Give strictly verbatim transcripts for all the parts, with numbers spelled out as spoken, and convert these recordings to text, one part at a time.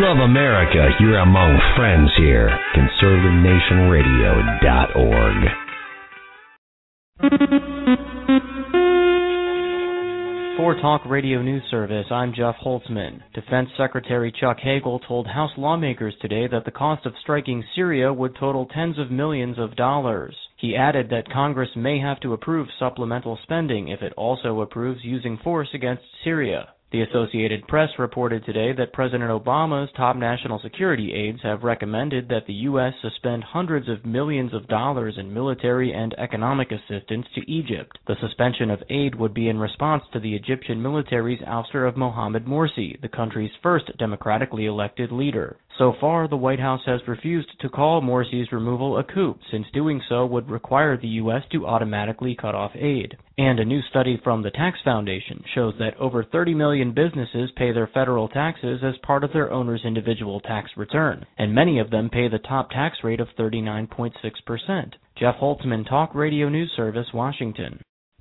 love America, you're among friends here. conservative nation radio dot org. For Talk Radio News Service, I'm Jeff Holtzman. Defense Secretary Chuck Hagel told House lawmakers today that the cost of striking Syria would total tens of millions of dollars. He added that Congress may have to approve supplemental spending if it also approves using force against Syria. The Associated Press reported today that President Obama's top national security aides have recommended that the U S suspend hundreds of millions of dollars in military and economic assistance to Egypt. The suspension of aid would be in response to the Egyptian military's ouster of Mohamed Morsi, the country's first democratically elected leader. So far, the White House has refused to call Morsi's removal a coup, since doing so would require the U S to automatically cut off aid. And a new study from the Tax Foundation shows that over thirty million businesses pay their federal taxes as part of their owner's individual tax return, and many of them pay the top tax rate of thirty-nine point six percent. Jeff Holtzman, Talk Radio News Service, Washington.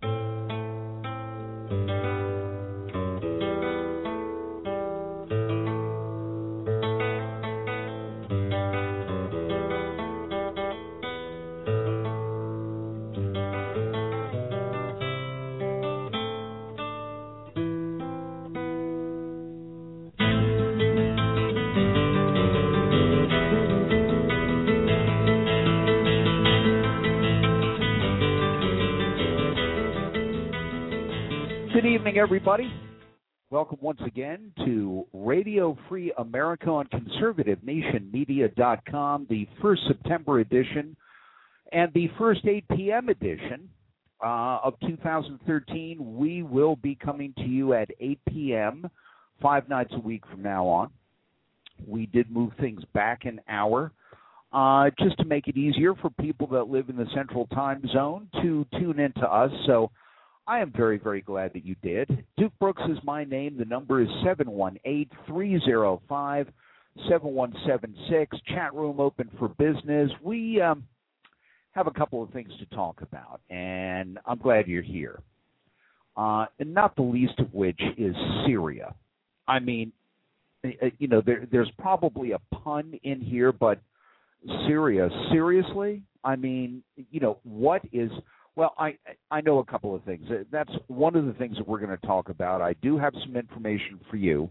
Good evening, everybody. Welcome once again to Radio Free America on conservative nation media dot com, the first September edition and the first eight p.m. edition uh, of two thousand thirteen. We will be coming to you at eight p.m. five nights a week from now on. We did move things back an hour uh, just to make it easier for people that live in the Central Time Zone to tune in to us. So I am very, very glad that you did. Duke Brooks is my name. The number is seven one eight, three oh five, seven one seven six. Chat room open for business. We um, have a couple of things to talk about, and I'm glad you're here. Uh, and not the least of which is Syria. I mean, you know, there, there's probably a pun in here, but Syria, seriously? I mean, you know, what is... Well, I I know a couple of things. That's one of the things that we're going to talk about. I do have some information for you.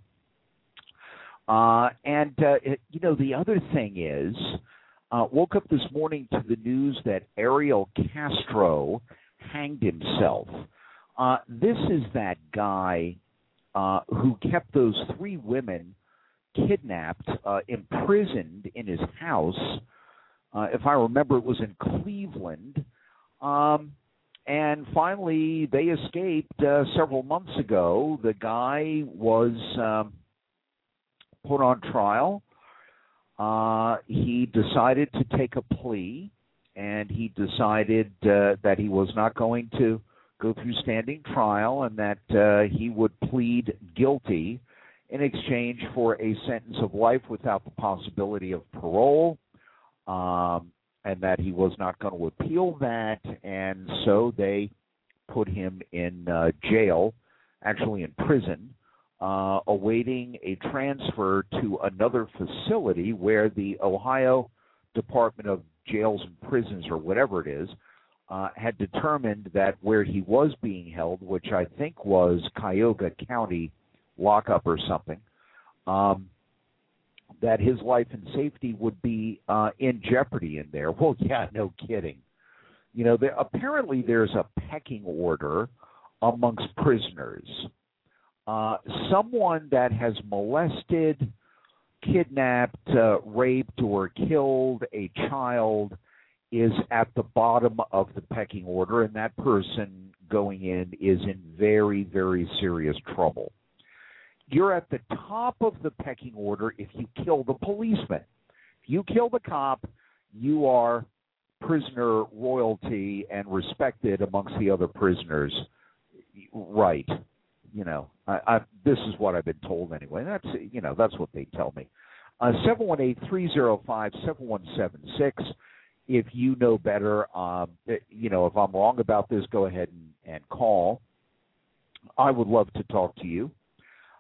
Uh, and, uh, it, you know, the other thing is, uh, woke up this morning to the news that Ariel Castro hanged himself. Uh, this is that guy uh, who kept those three women kidnapped, uh, imprisoned in his house. Uh, if I remember, it was in Cleveland. Um, and finally, they escaped uh, several months ago. The guy was um, put on trial. Uh, he decided to take a plea, and he decided uh, that he was not going to go through standing trial and that uh, he would plead guilty in exchange for a sentence of life without the possibility of parole. Um, and that he was not going to appeal that, and so they put him in uh, jail, actually in prison, uh, awaiting a transfer to another facility where the Ohio Department of Jails and Prisons, or whatever it is, uh, had determined that where he was being held, which I think was Cuyahoga County lockup or something, um, that his life and safety would be uh, in jeopardy in there. Well, yeah, no kidding. You know, there, apparently there's a pecking order amongst prisoners. Uh, someone that has molested, kidnapped, uh, raped, or killed a child is at the bottom of the pecking order, and that person going in is in very, very serious trouble. You're at the top of the pecking order if you kill the policeman. If you kill the cop, you are prisoner royalty and respected amongst the other prisoners. Right. You know, I, I, this is what I've been told anyway. That's, you know, that's what they tell me. Uh, seven one eight, three oh five, seven one seven six. If you know better, um, you know, if I'm wrong about this, go ahead and, and call. I would love to talk to you.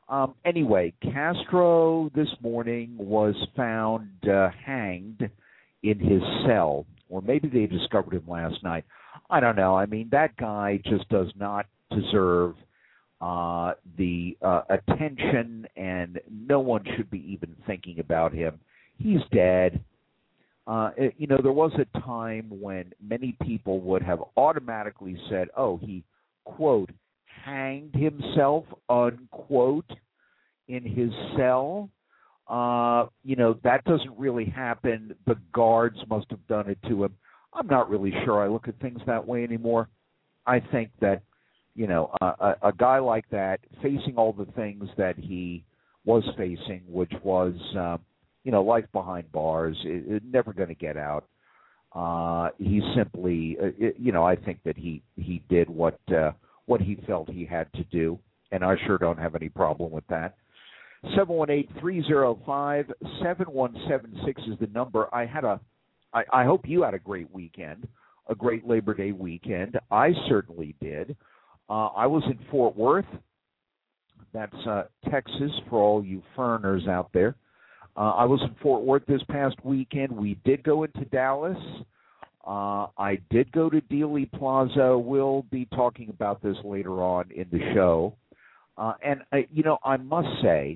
Um, anyway, Castro this morning was found uh, hanged in his cell, or maybe they discovered him last night. I don't know. I mean, that guy just does not deserve uh, the uh, attention, and no one should be even thinking about him. He's dead. Uh, it, you know, there was a time when many people would have automatically said, oh, he, quote, hanged himself, unquote, in his cell. Uh, you know, that doesn't really happen. The guards must have done it to him. I'm not really sure I look at things that way anymore. I think that, you know, a, a, a guy like that, facing all the things that he was facing, which was, uh, you know, life behind bars, it, it never going to get out. Uh, he simply, uh, it, you know, I think that he, he did what uh, what he felt he had to do, and I sure don't have any problem with that. seven one eight, three oh five, seven one seven six is the number. I had a, I, I hope you had a great weekend, a great Labor Day weekend. I certainly did. Uh, I was in Fort Worth. That's uh, Texas for all you foreigners out there. Uh, I was in Fort Worth this past weekend. We did go into Dallas. Uh, I did go to Dealey Plaza. We'll be talking about this later on in the show. Uh, and, uh, you know, I must say,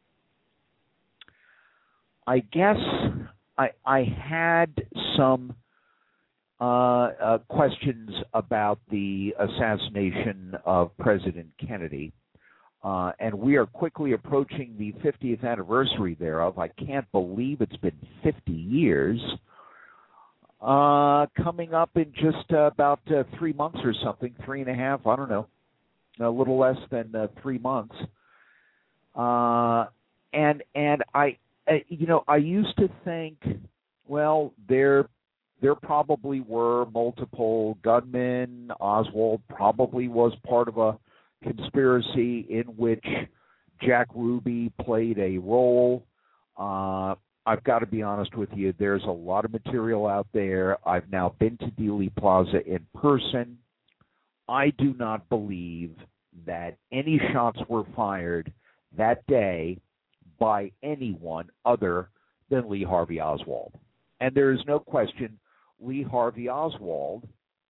I guess I, I had some uh, uh, questions about the assassination of President Kennedy. Uh, and we are quickly approaching the fiftieth anniversary thereof. I can't believe it's been fifty years. Uh, coming up in just uh, about uh, three months or something, three and a half, I don't know, a little less than uh, three months. Uh, and and I, uh, you know, I used to think, well, there there probably were multiple gunmen. Oswald probably was part of a conspiracy in which Jack Ruby played a role. Uh, I've got to be honest with you, there's a lot of material out there. I've now been to Dealey Plaza in person. I do not believe that any shots were fired that day by anyone other than Lee Harvey Oswald. And there is no question Lee Harvey Oswald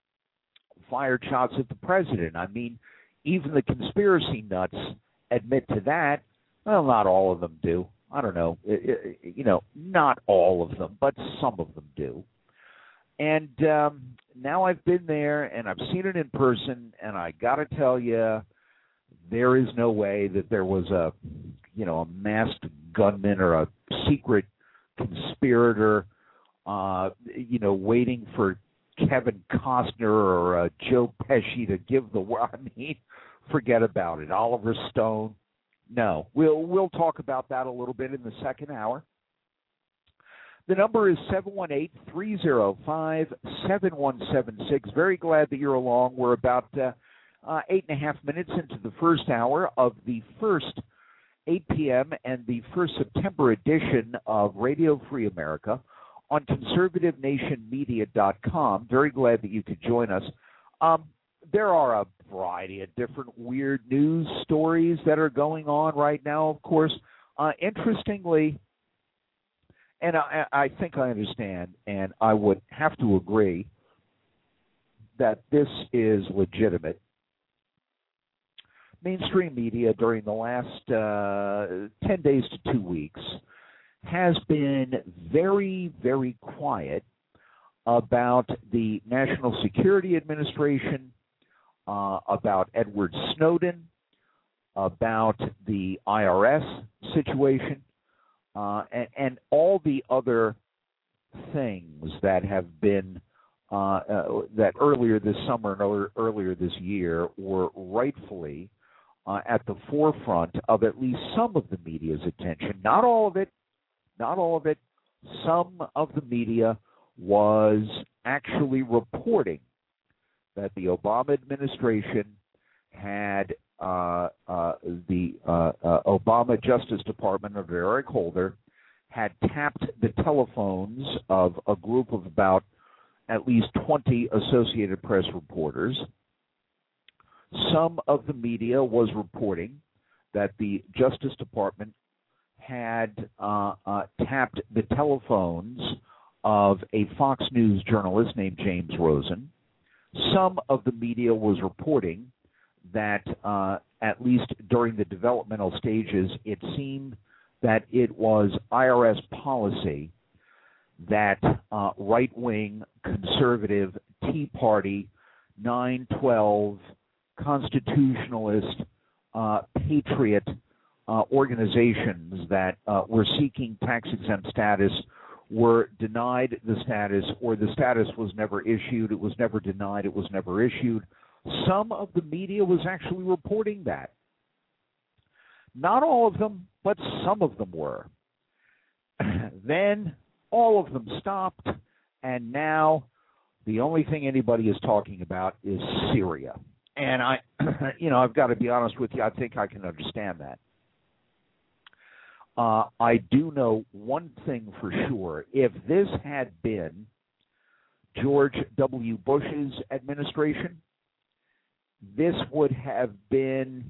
fired shots at the president. I mean, even the conspiracy nuts admit to that. Well, not all of them do. I don't know. It, it, you know, not all of them, but some of them do. And um, now I've been there, and I've seen it in person, and I got to tell you, there is no way that there was a, you know, a masked gunman or a secret conspirator, uh, you know, waiting for Kevin Costner or uh, Joe Pesci to give the word. I mean, forget about it. Oliver Stone. No, we'll we'll talk about that a little bit in the second hour. The number is seven one eight, three oh five, seven one seven six. Very glad that you're along. We're about uh, uh, eight and a half minutes into the first hour of the first eight p.m. and the first September edition of Radio Free America on conservative nation media dot com. Very glad that you could join us. Um, there are a variety of different weird news stories that are going on right now, of course. Uh, interestingly, and I, I think I understand, and I would have to agree that this is legitimate. Mainstream media during the last uh, ten days to two weeks has been very, very quiet about the National Security Administration, uh, about Edward Snowden, about the I R S situation, uh, and, and all the other things that have been, uh, uh, that earlier this summer and earlier this year were rightfully uh, at the forefront of at least some of the media's attention. Not all of it. Not all of it. Some of the media was actually reporting that the Obama administration had uh, uh, the uh, uh, Obama Justice Department of Eric Holder had tapped the telephones of a group of about at least twenty Associated Press reporters. Some of the media was reporting that the Justice Department had uh, uh, tapped the telephones of a Fox News journalist named James Rosen. Some of the media was reporting that, uh, at least during the developmental stages, it seemed that it was I R S policy that uh, right-wing, conservative, Tea Party, nine twelve, constitutionalist, uh, patriot uh, organizations that uh, were seeking tax-exempt status were denied the status, or the status was never issued, it was never denied, it was never issued. Some of the media was actually reporting that. Not all of them, but some of them were. Then all of them stopped, and now the only thing anybody is talking about is Syria. And I, you know, I've got to be honest with you, I think I can understand that. Uh, I do know one thing for sure. If this had been George W. Bush's administration, this would have been,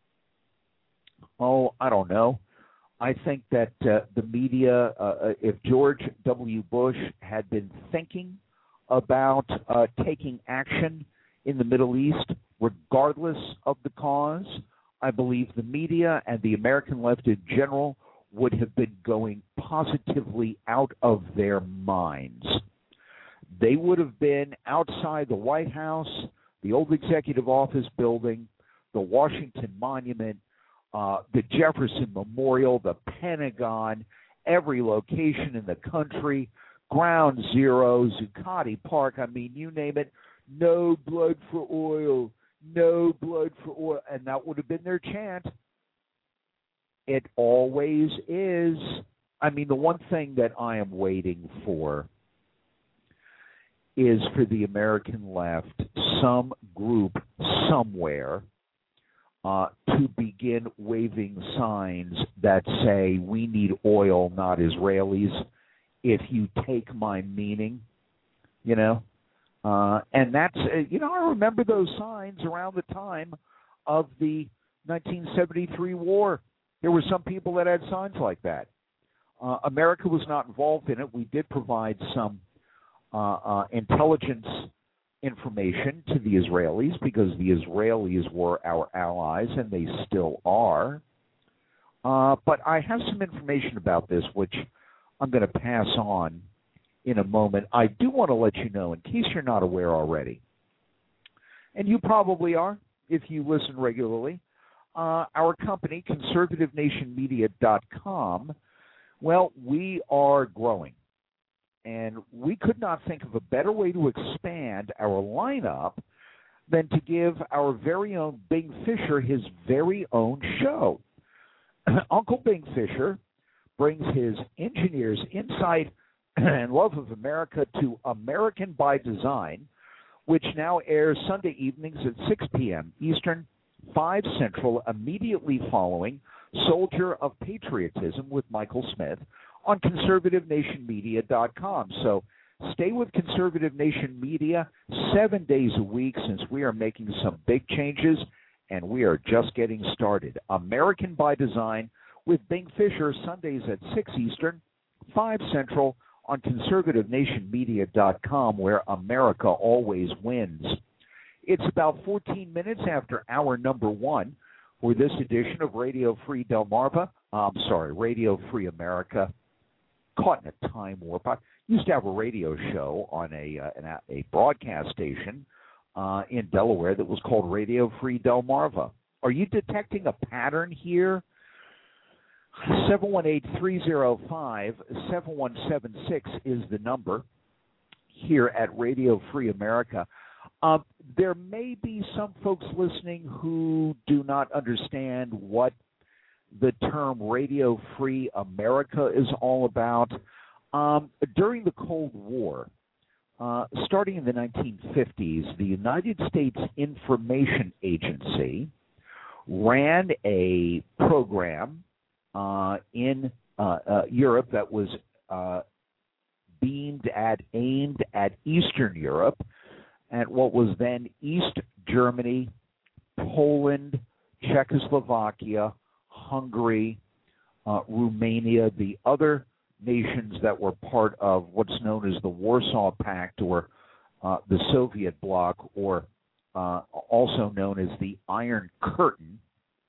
oh, I don't know. I think that uh, the media, uh, if George W. Bush had been thinking about uh, taking action in the Middle East, regardless of the cause, I believe the media and the American left in general would have been going positively out of their minds. They would have been outside the White House, the old executive office building, the Washington Monument, uh, the Jefferson Memorial, the Pentagon, every location in the country, Ground Zero, Zuccotti Park, I mean, you name it, no blood for oil, no blood for oil, and that would have been their chant. It always is. I mean, the one thing that I am waiting for is for the American left, some group somewhere, uh, to begin waving signs that say, we need oil, not Israelis, if you take my meaning, you know. Uh, and that's, uh, you know, I remember those signs around the time of the nineteen seventy-three war. There were some people that had signs like that. Uh, America was not involved in it. We did provide some uh, uh, intelligence information to the Israelis because the Israelis were our allies, and they still are. Uh, but I have some information about this, which I'm going to pass on in a moment. I do want to let you know, in case you're not aware already, and you probably are if you listen regularly, Uh, our company, conservative nation media dot com, well, we are growing. And we could not think of a better way to expand our lineup than to give our very own Bing Fisher his very own show. Uncle Bing Fisher brings his engineer's insight and love of America to American by Design, which now airs Sunday evenings at six p.m. Eastern, five Central, immediately following Soldier of Patriotism with Michael Smith on conservative nation media dot com. So stay with Conservative Nation Media seven days a week, since we are making some big changes, and we are just getting started. American by Design with Bing Fisher, Sundays at six Eastern, five Central on conservative nation media dot com, where America always wins. It's about fourteen minutes after hour number one for this edition of Radio Free Delmarva. I'm sorry, Radio Free America. Caught in a time warp. I used to have a radio show on a uh, an, a broadcast station uh, in Delaware that was called Radio Free Delmarva. Are you detecting a pattern here? seven one eight, three oh five, seven one seven six is the number here at Radio Free America. Um, there may be some folks listening who do not understand what the term Radio Free America is all about. Um, during the Cold War, uh, starting in the nineteen fifties, the United States Information Agency ran a program uh, in uh, uh, Europe that was uh, beamed at, aimed at Eastern Europe, at what was then East Germany, Poland, Czechoslovakia, Hungary, uh, Romania, the other nations that were part of what's known as the Warsaw Pact or uh, the Soviet bloc, or uh, also known as the Iron Curtain.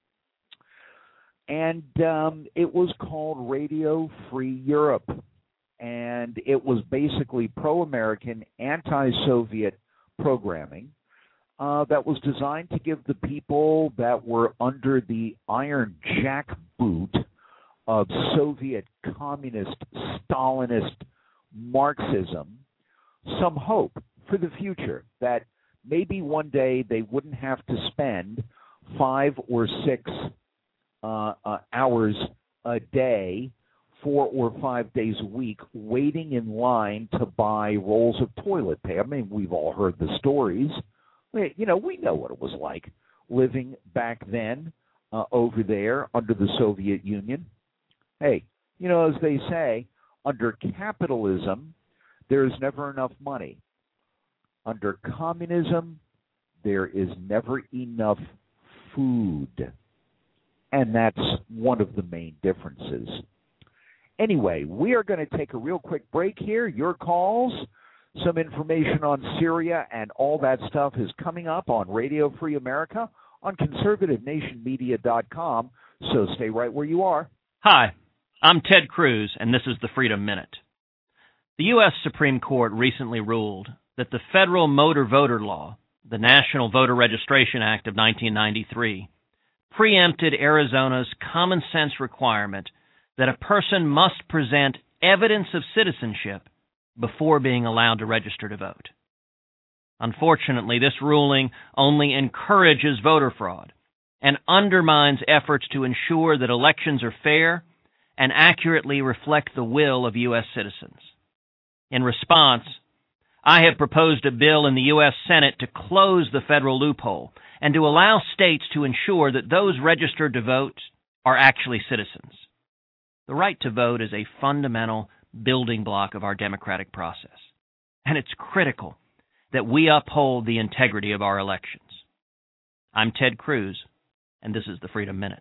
And um, it was called Radio Free Europe. And it was basically pro-American, anti-Soviet programming uh, that was designed to give the people that were under the iron jackboot of Soviet communist, Stalinist Marxism some hope for the future, that maybe one day they wouldn't have to spend five or six uh, uh, hours a day, four or five days a week, waiting in line to buy rolls of toilet paper. I mean, we've all heard the stories. You know, we know what it was like living back then uh, over there under the Soviet Union. Hey, you know, as they say, under capitalism, there is never enough money. Under communism, there is never enough food. And that's one of the main differences. Anyway, we are going to take a real quick break here. Your calls, some information on Syria, and all that stuff is coming up on Radio Free America on conservative nation media dot com. So stay right where you are. Hi, I'm Ted Cruz, and this is the Freedom Minute. The U S Supreme Court recently ruled that the federal motor voter law, the National Voter Registration Act of nineteen ninety-three, preempted Arizona's common sense requirement that a person must present evidence of citizenship before being allowed to register to vote. Unfortunately, this ruling only encourages voter fraud and undermines efforts to ensure that elections are fair and accurately reflect the will of U S citizens. In response, I have proposed a bill in the U S Senate to close the federal loophole and to allow states to ensure that those registered to vote are actually citizens. The right to vote is a fundamental building block of our democratic process, and it's critical that we uphold the integrity of our elections. I'm Ted Cruz, and this is the Freedom Minute.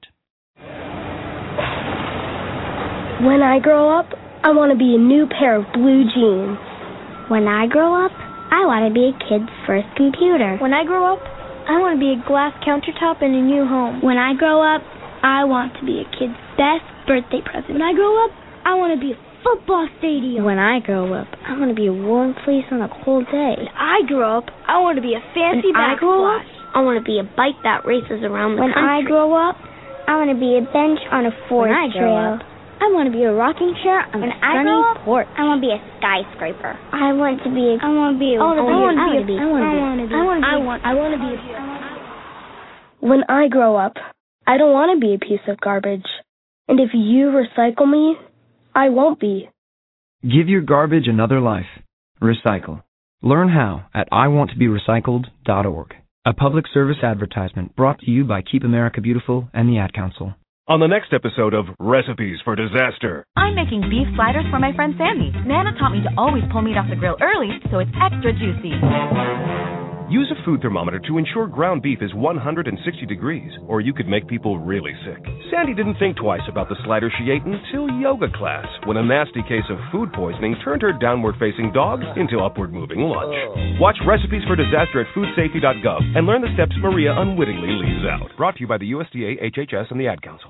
When I grow up, I want to be a new pair of blue jeans. When I grow up, I want to be a kid's first computer. When I grow up, I want to be a glass countertop in a new home. When I grow up, I want to be a kid's best birthday present. When I grow up, I want to be a football stadium. When I grow up, I want to be a warm fleece on a cold day. When I grow up, I want to be a fancy when backsplash. I, I want to be a bike that races around the when country. When I grow up, I want to be a bench on a forest trail. Up, I want to be a rocking chair on when a sunny up, porch. I want to be a skyscraper. I want to be a I want to be a I want to be I want to be I want to be I want I want to be When I grow up, I don't want to be a piece of garbage. And if you recycle me, I won't be. Give your garbage another life. Recycle. Learn how at I want to be recycled dot org. A public service advertisement brought to you by Keep America Beautiful and the Ad Council. On the next episode of Recipes for Disaster. I'm making beef sliders for my friend Sandy. Nana taught me to always pull meat off the grill early so it's extra juicy. Use a food thermometer to ensure ground beef is one hundred sixty degrees, or you could make people really sick. Sandy didn't think twice about the slider she ate until yoga class, when a nasty case of food poisoning turned her downward-facing dog into upward-moving lunch. Watch Recipes for Disaster at food safety dot gov and learn the steps Maria unwittingly leaves out. Brought to you by the U S D A, H H S, and the Ad Council.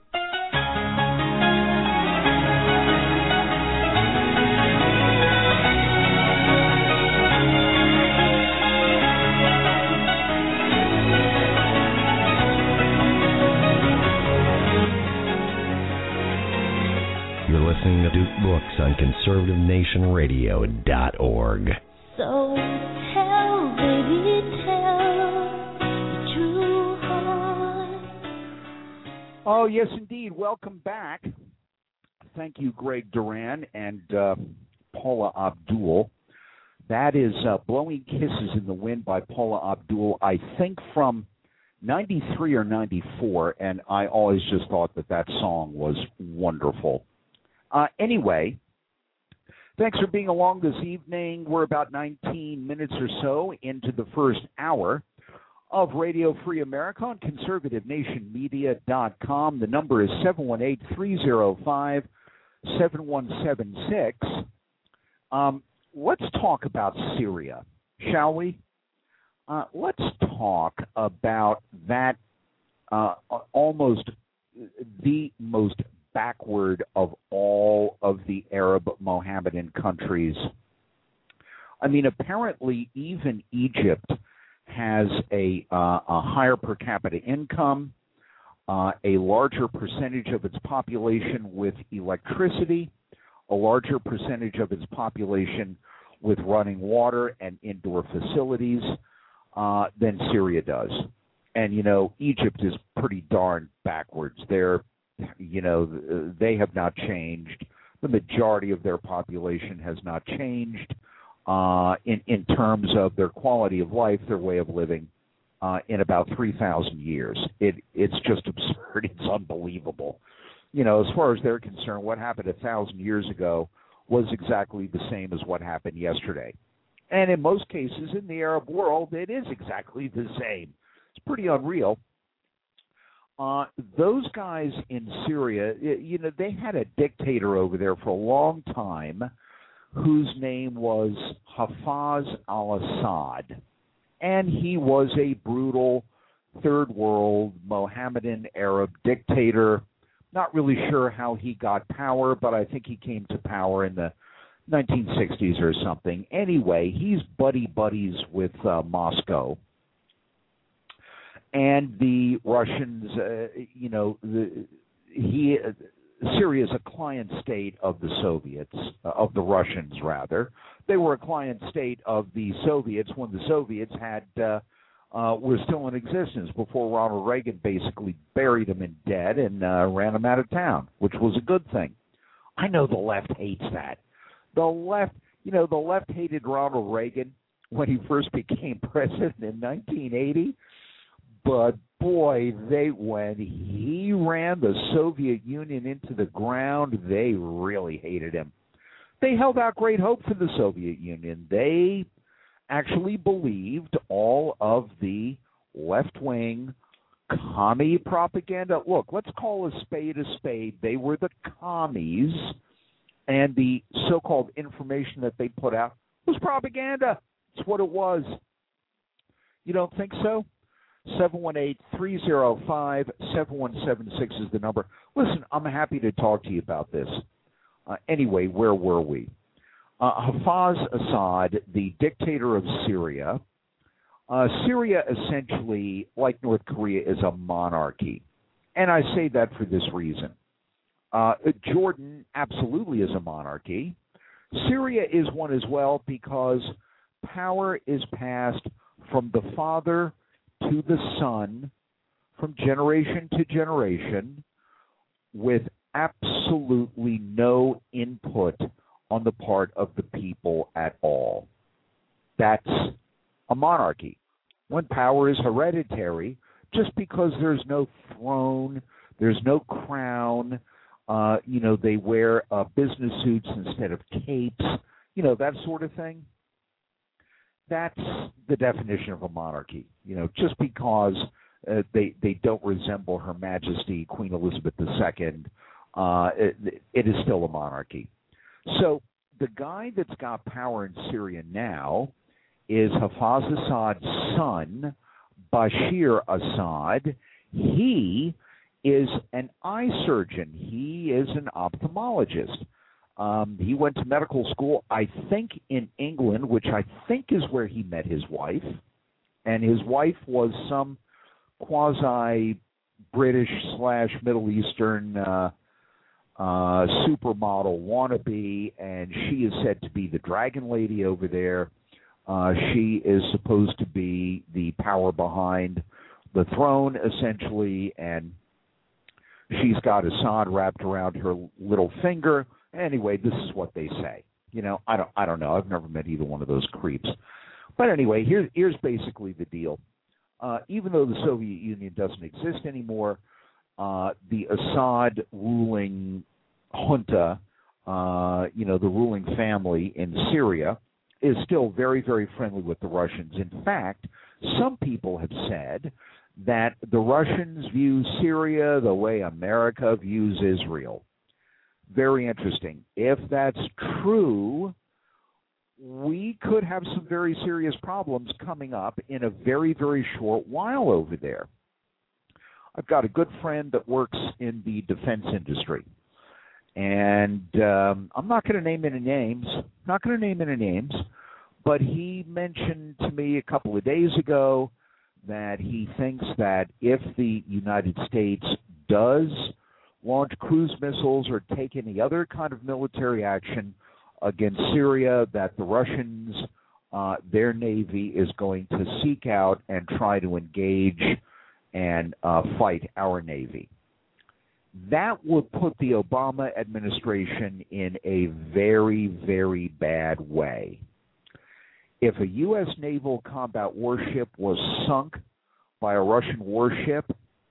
Listening to Duke Books on conservative nation radio dot org. So tell, baby, tell the true heart. Oh, yes, indeed. Welcome back. Thank you, Greg Duran and uh, Paula Abdul. That is uh, Blowing Kisses in the Wind by Paula Abdul, I think from ninety-three or ninety-four, and I always just thought that that song was wonderful. Uh, anyway, thanks for being along this evening. We're about nineteen minutes or so into the first hour of Radio Free America on conservative nation media dot com. The number is seven one eight, three oh five, seven one seven six. Um, let's talk about Syria, shall we? Uh, let's talk about that uh, almost the most backward of all of the Arab Mohammedan countries. I mean, apparently even Egypt has a, uh, a higher per capita income, uh, a larger percentage of its population with electricity, a larger percentage of its population with running water and indoor facilities uh, than Syria does. And, you know, Egypt is pretty darn backwards. They're, you know, they have not changed. The majority of their population has not changed uh, in, in terms of their quality of life, their way of living, uh, in about three thousand years. It, it's just absurd. It's unbelievable. You know, as far as they're concerned, what happened a thousand years ago was exactly the same as what happened yesterday. And in most cases in the Arab world, it is exactly the same. It's pretty unreal. Uh, those guys in Syria, you know, they had a dictator over there for a long time whose name was Hafez al-Assad. And he was a brutal third world Mohammedan Arab dictator. Not really sure how he got power, but I think he came to power in the nineteen sixties or something. Anyway, he's buddy-buddies with uh, Moscow. And the Russians, uh, you know, the, he, uh, Syria is a client state of the Soviets, uh, of the Russians, rather. They were a client state of the Soviets when the Soviets had uh, uh, were still in existence before Ronald Reagan basically buried them in debt and uh, ran them out of town, which was a good thing. I know the left hates that. The left, you know, the left hated Ronald Reagan when he first became president in nineteen eighty. But, boy, they when he ran the Soviet Union into the ground, they really hated him. They held out great hope for the Soviet Union. They actually believed all of the left-wing commie propaganda. Look, let's call a spade a spade. They were the commies, and the so-called information that they put out was propaganda. That's what it was. You don't think so? seven one eight, three oh five, seven one seven six is the number. Listen, I'm happy to talk to you about this. Uh, anyway, where were we? Uh, Hafez Assad, the dictator of Syria. Uh, Syria essentially, like North Korea, is a monarchy. And I say that for this reason. Uh, Jordan absolutely is a monarchy. Syria is one as well because power is passed from the father to the son, from generation to generation, with absolutely no input on the part of the people at all. That's a monarchy. When power is hereditary, just because there's no throne, there's no crown, uh, you know, they wear uh, business suits instead of capes, you know, that sort of thing. That's the definition of a monarchy, you know, just because uh, they they don't resemble Her Majesty Queen Elizabeth the Second, uh, it, it is still a monarchy. So the guy that's got power in Syria now is Hafez Assad's son, Bashir Assad. He is an eye surgeon. He is an ophthalmologist. Um, he went to medical school, I think, in England, which I think is where he met his wife. And his wife was some quasi-British slash Middle Eastern uh, uh, supermodel wannabe, and she is said to be the dragon lady over there. Uh, she is supposed to be the power behind the throne, essentially, and she's got Assad wrapped around her little finger. Anyway, this is what they say. You know, I don't, I don't know. I've never met either one of those creeps. But anyway, here, here's basically the deal. Uh, even though the Soviet Union doesn't exist anymore, uh, the Assad ruling junta, uh, you know, the ruling family in Syria, is still very, very friendly with the Russians. In fact, some people have said that the Russians view Syria the way America views Israel. Very interesting. If that's true, we could have some very serious problems coming up in a very, very short while over there. I've got a good friend that works in the defense industry. And um, I'm not going to name any names, not going to name any names, but he mentioned to me a couple of days ago that he thinks that if the United States does launch cruise missiles or take any other kind of military action against Syria, that the Russians, uh, their Navy is going to seek out and try to engage and uh, fight our Navy. That would put the Obama administration in a very, very bad way. If a U S naval combat warship was sunk by a Russian warship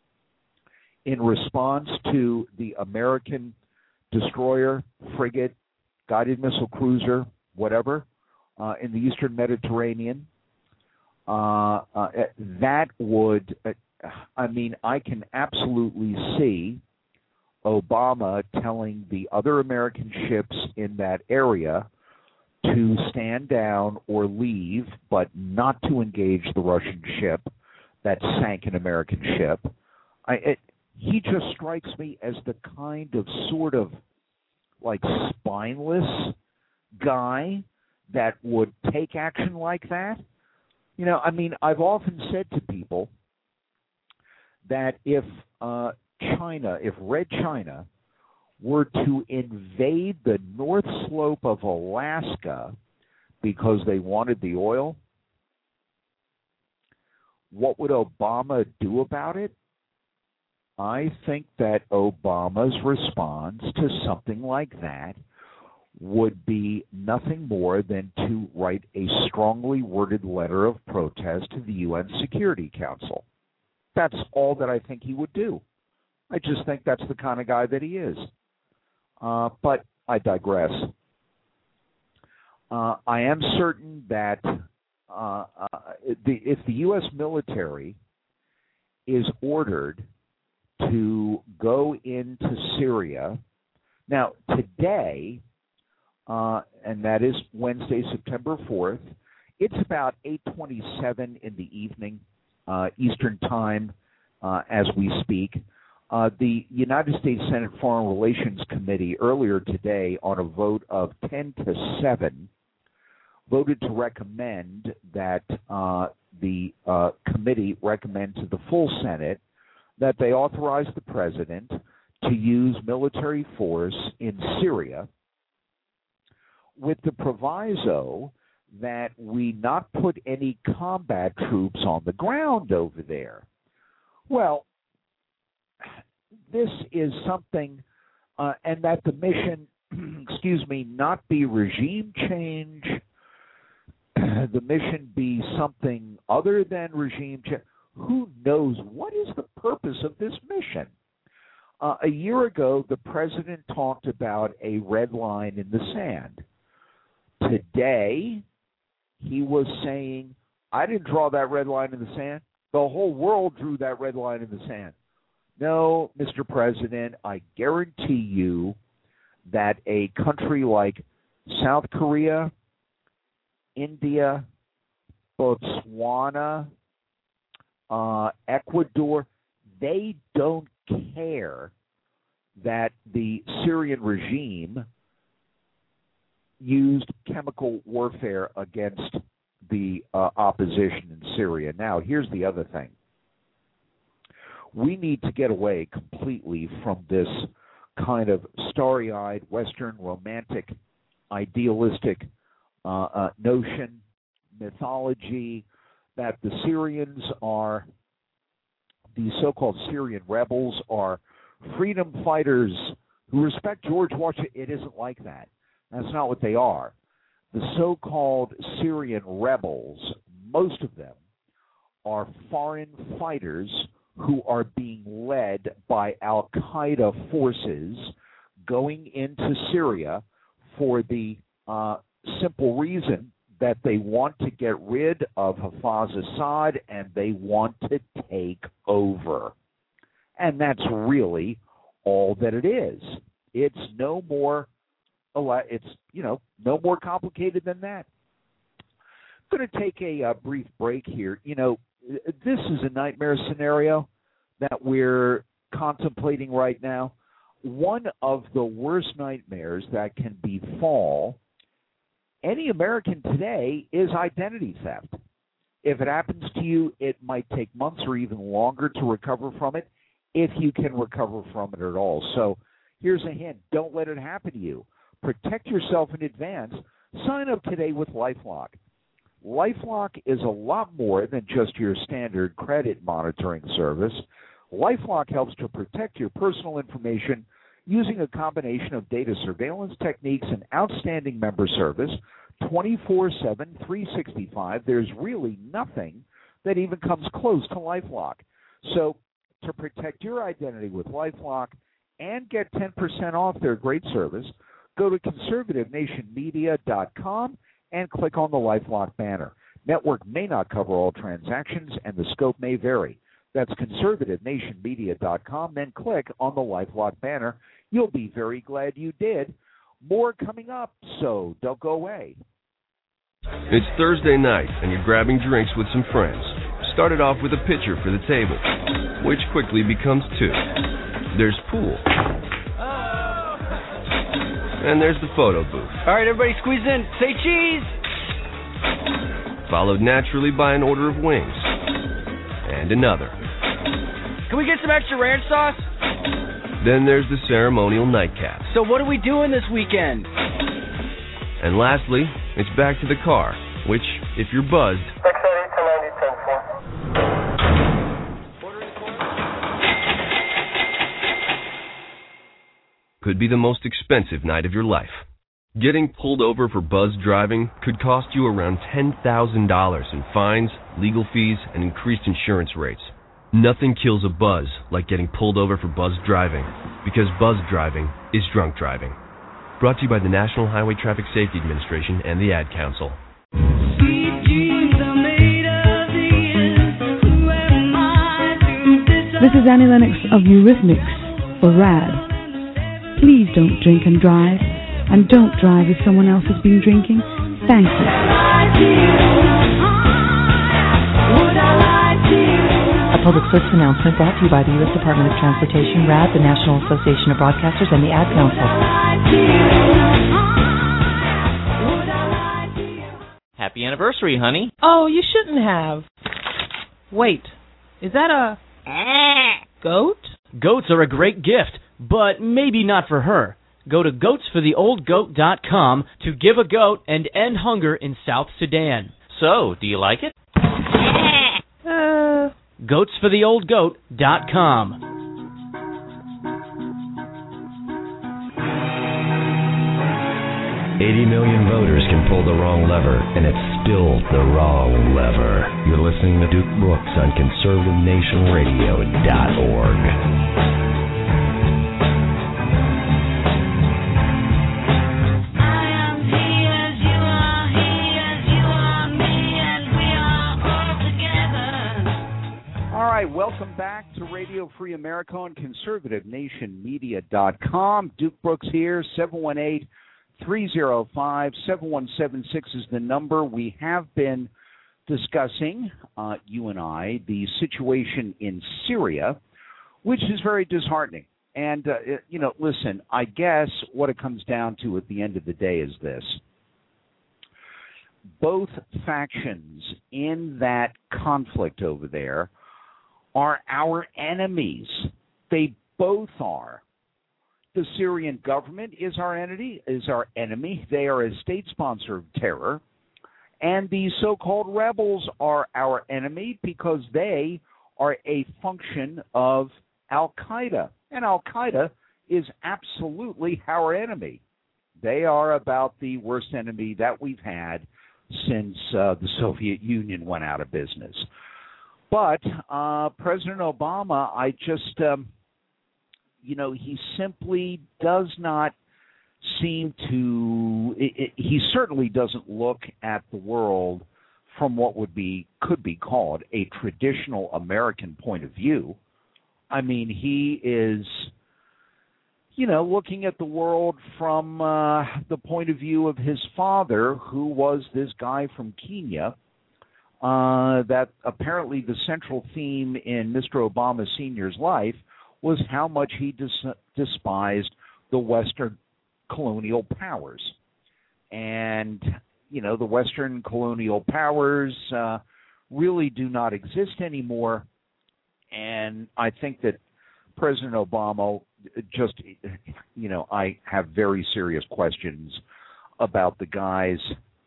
in response to the American destroyer, frigate, guided missile cruiser, whatever, uh, in the Eastern Mediterranean, uh, uh, that would, uh, I mean, I can absolutely see Obama telling the other American ships in that area to stand down or leave, but not to engage the Russian ship that sank an American ship. I, it, he just strikes me as the kind of sort of like spineless guy that would take action like that. You know, I mean, I've often said to people that if uh, China, if Red China were to invade the north slope of Alaska because they wanted the oil, what would Obama do about it? I think that Obama's response to something like that would be nothing more than to write a strongly worded letter of protest to the U N Security Council. That's all that I think he would do. I just think that's the kind of guy that he is. Uh, but I digress. Uh, I am certain that uh, uh, the, if the U S military is ordered to go into Syria, now today, uh, and that is Wednesday, September fourth, it's about eight twenty-seven in the evening, uh, Eastern Time, uh, as we speak. Uh, the United States Senate Foreign Relations Committee earlier today, on a vote of ten to seven, voted to recommend that uh, the uh, committee recommend to the full Senate that they authorize the president to use military force in Syria with the proviso that we not put any combat troops on the ground over there. Well, this is something, uh, and that the mission, excuse me, not be regime change, the mission be something other than regime change. Who knows? What is the purpose of this mission? Uh, a year ago, the president talked about a red line in the sand. Today, he was saying, I didn't draw that red line in the sand. The whole world drew that red line in the sand. No, Mister President, I guarantee you that a country like South Korea, India, Botswana, uh, Ecuador, they don't care that the Syrian regime used chemical warfare against the uh, opposition in Syria. Now, here's the other thing. We need to get away completely from this kind of starry-eyed, Western, romantic, idealistic uh, uh, notion, mythology, that the Syrians are, the so-called Syrian rebels are freedom fighters who respect George Washington. It isn't like that. That's not what they are. The so-called Syrian rebels, most of them, are foreign fighters who are being led by Al-Qaeda forces going into Syria for the uh, simple reason that they want to get rid of Hafez Assad and they want to take over. And that's really all that it is. It's no more, it's, you know, no more complicated than that. I'm going to take a uh, brief break here. You know, this is a nightmare scenario that we're contemplating right now. One of the worst nightmares that can befall any American today is identity theft. If it happens to you, it might take months or even longer to recover from it, if you can recover from it at all. So here's a hint. Don't let it happen to you. Protect yourself in advance. Sign up today with LifeLock. LifeLock is a lot more than just your standard credit monitoring service. LifeLock helps to protect your personal information using a combination of data surveillance techniques and outstanding member service, twenty-four seven, three sixty-five. There's really nothing that even comes close to LifeLock. So to protect your identity with LifeLock and get ten percent off their great service, go to conservative nation media dot com and click on the LifeLock banner. Network may not cover all transactions, and the scope may vary. That's conservative nation media dot com, then click on the LifeLock banner. You'll be very glad you did. More coming up, so don't go away. It's Thursday night, and you're grabbing drinks with some friends. Started off with a pitcher for the table, which quickly becomes two. There's pool. And there's the photo booth. All right, everybody squeeze in. Say cheese! Followed naturally by an order of wings. And another. Can we get some extra ranch sauce? Then there's the ceremonial nightcap. So what are we doing this weekend? And lastly, it's back to the car, which, if you're buzzed, could be the most expensive night of your life. Getting pulled over for buzz driving could cost you around ten thousand dollars in fines, legal fees, and increased insurance rates. Nothing kills a buzz like getting pulled over for buzz driving, because buzz driving is drunk driving. Brought to you by the National Highway Traffic Safety Administration and the Ad Council. This is Annie Lennox of Eurythmics for RAD. Please don't drink and drive, and don't drive if someone else has been drinking. Thank you. A public service announcement brought to you by the U S Department of Transportation, RAD, the National Association of Broadcasters, and the Ad Council. Happy anniversary, honey. Oh, you shouldn't have. Wait, is that a goat? Goats are a great gift, but maybe not for her. Go to goats for the old goat dot com to give a goat and end hunger in South Sudan. So, do you like it? Uh... goats for the old goat dot com. eighty million voters can pull the wrong lever, and it's still the wrong lever. You're listening to Duke Brooks on conservative nation radio dot org. Welcome back to Radio Free America on conservative nation media dot com. Duke Brooks here. Seven one eight, three oh five, seven one seven six is the number. We have been discussing, uh, you and I, the situation in Syria, which is very disheartening. And, uh, you know, listen, I guess what it comes down to at the end of the day is this. Both factions in that conflict over there are our enemies. They both are. The Syrian government is our enemy, is our enemy. They are a state sponsor of terror. And the so-called rebels are our enemy because they are a function of Al-Qaeda. And Al-Qaeda is absolutely our enemy. They are about the worst enemy that we've had since uh, the Soviet Union went out of business. But uh, President Obama, I just, um, you know, he simply does not seem to, it, it, he certainly doesn't look at the world from what would be, could be called a traditional American point of view. I mean, he is, you know, looking at the world from uh, the point of view of his father, who was this guy from Kenya, uh, that apparently the central theme in Mister Obama Senior's life was how much he dis- despised the Western colonial powers. And, you know, the Western colonial powers uh, really do not exist anymore. And I think that President Obama just, you know, I have very serious questions about the guy's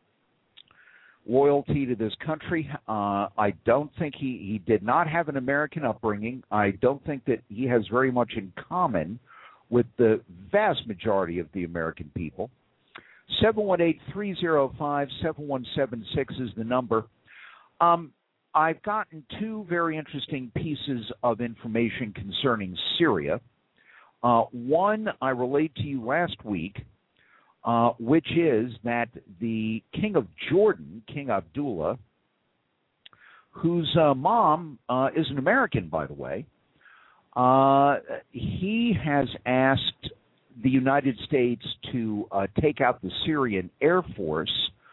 loyalty to this country. Uh, I don't think he, he did not have an American upbringing. I don't think that he has very much in common with the vast majority of the American people. seven one eight, three oh five, seven one seven six is the number. Um, I've gotten two very interesting pieces of information concerning Syria. Uh, one I relayed to you last week, uh, which is that the King of Jordan, King Abdullah, whose uh, mom uh, is an American, by the way, uh, he has asked the United States to uh, take out the Syrian Air Force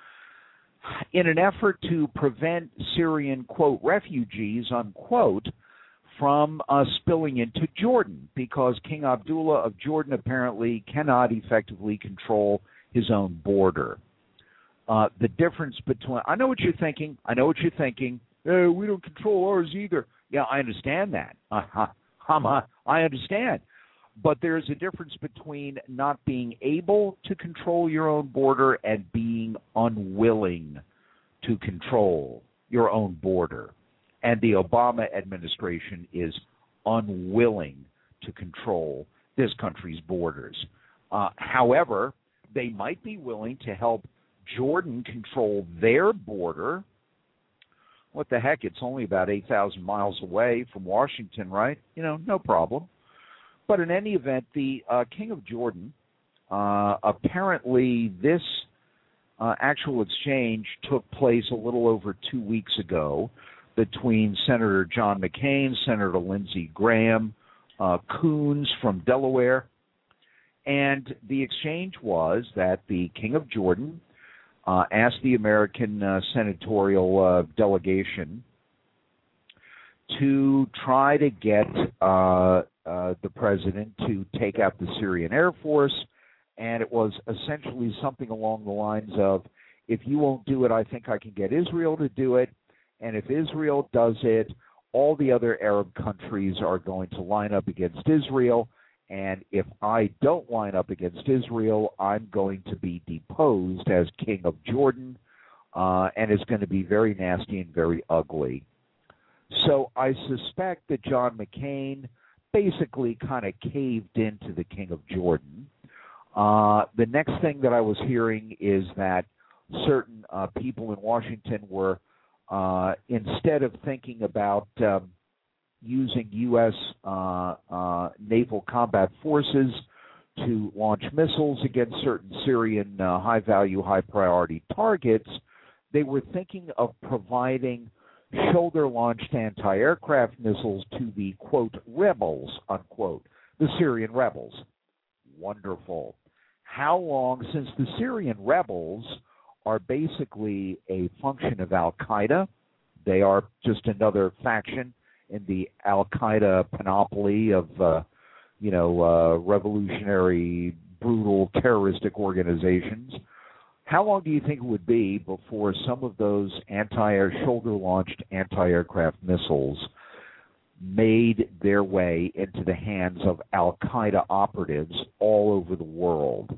in an effort to prevent Syrian, quote, refugees, unquote, from uh, spilling into Jordan, because King Abdullah of Jordan apparently cannot effectively control his own border. Uh, the difference between, I know what you're thinking, I know what you're thinking, hey, we don't control ours either. Yeah, I understand that. Uh, I'm, uh, I understand. But there's a difference between not being able to control your own border and being unwilling to control your own border. And the Obama administration is unwilling to control this country's borders. Uh, however, they might be willing to help Jordan control their border. What the heck? It's only about eight thousand miles away from Washington, right? You know, no problem. But in any event, the uh, King of Jordan, uh, apparently this uh, actual exchange took place a little over two weeks ago between Senator John McCain, Senator Lindsey Graham, uh, Coons from Delaware. And the exchange was that the King of Jordan uh, asked the American uh, senatorial uh, delegation to try to get uh, uh, the president to take out the Syrian Air Force, and it was essentially something along the lines of, if you won't do it, I think I can get Israel to do it, and if Israel does it, all the other Arab countries are going to line up against Israel, and if I don't line up against Israel, I'm going to be deposed as King of Jordan, uh, and it's going to be very nasty and very ugly. So I suspect that John McCain basically kind of caved into the King of Jordan. Uh, the next thing that I was hearing is that certain uh, people in Washington were, uh, instead of thinking about um, using U S uh, uh, naval combat forces to launch missiles against certain Syrian uh, high-value, high-priority targets, they were thinking of providing shoulder-launched anti-aircraft missiles to the, quote, rebels, unquote, the Syrian rebels. Wonderful. How long, since the Syrian rebels are basically a function of Al-Qaeda, they are just another faction in the Al-Qaeda panoply of, uh, you know, uh, revolutionary, brutal, terroristic organizations. How long do you think it would be before some of those anti-air, shoulder-launched anti-aircraft missiles made their way into the hands of Al-Qaeda operatives all over the world?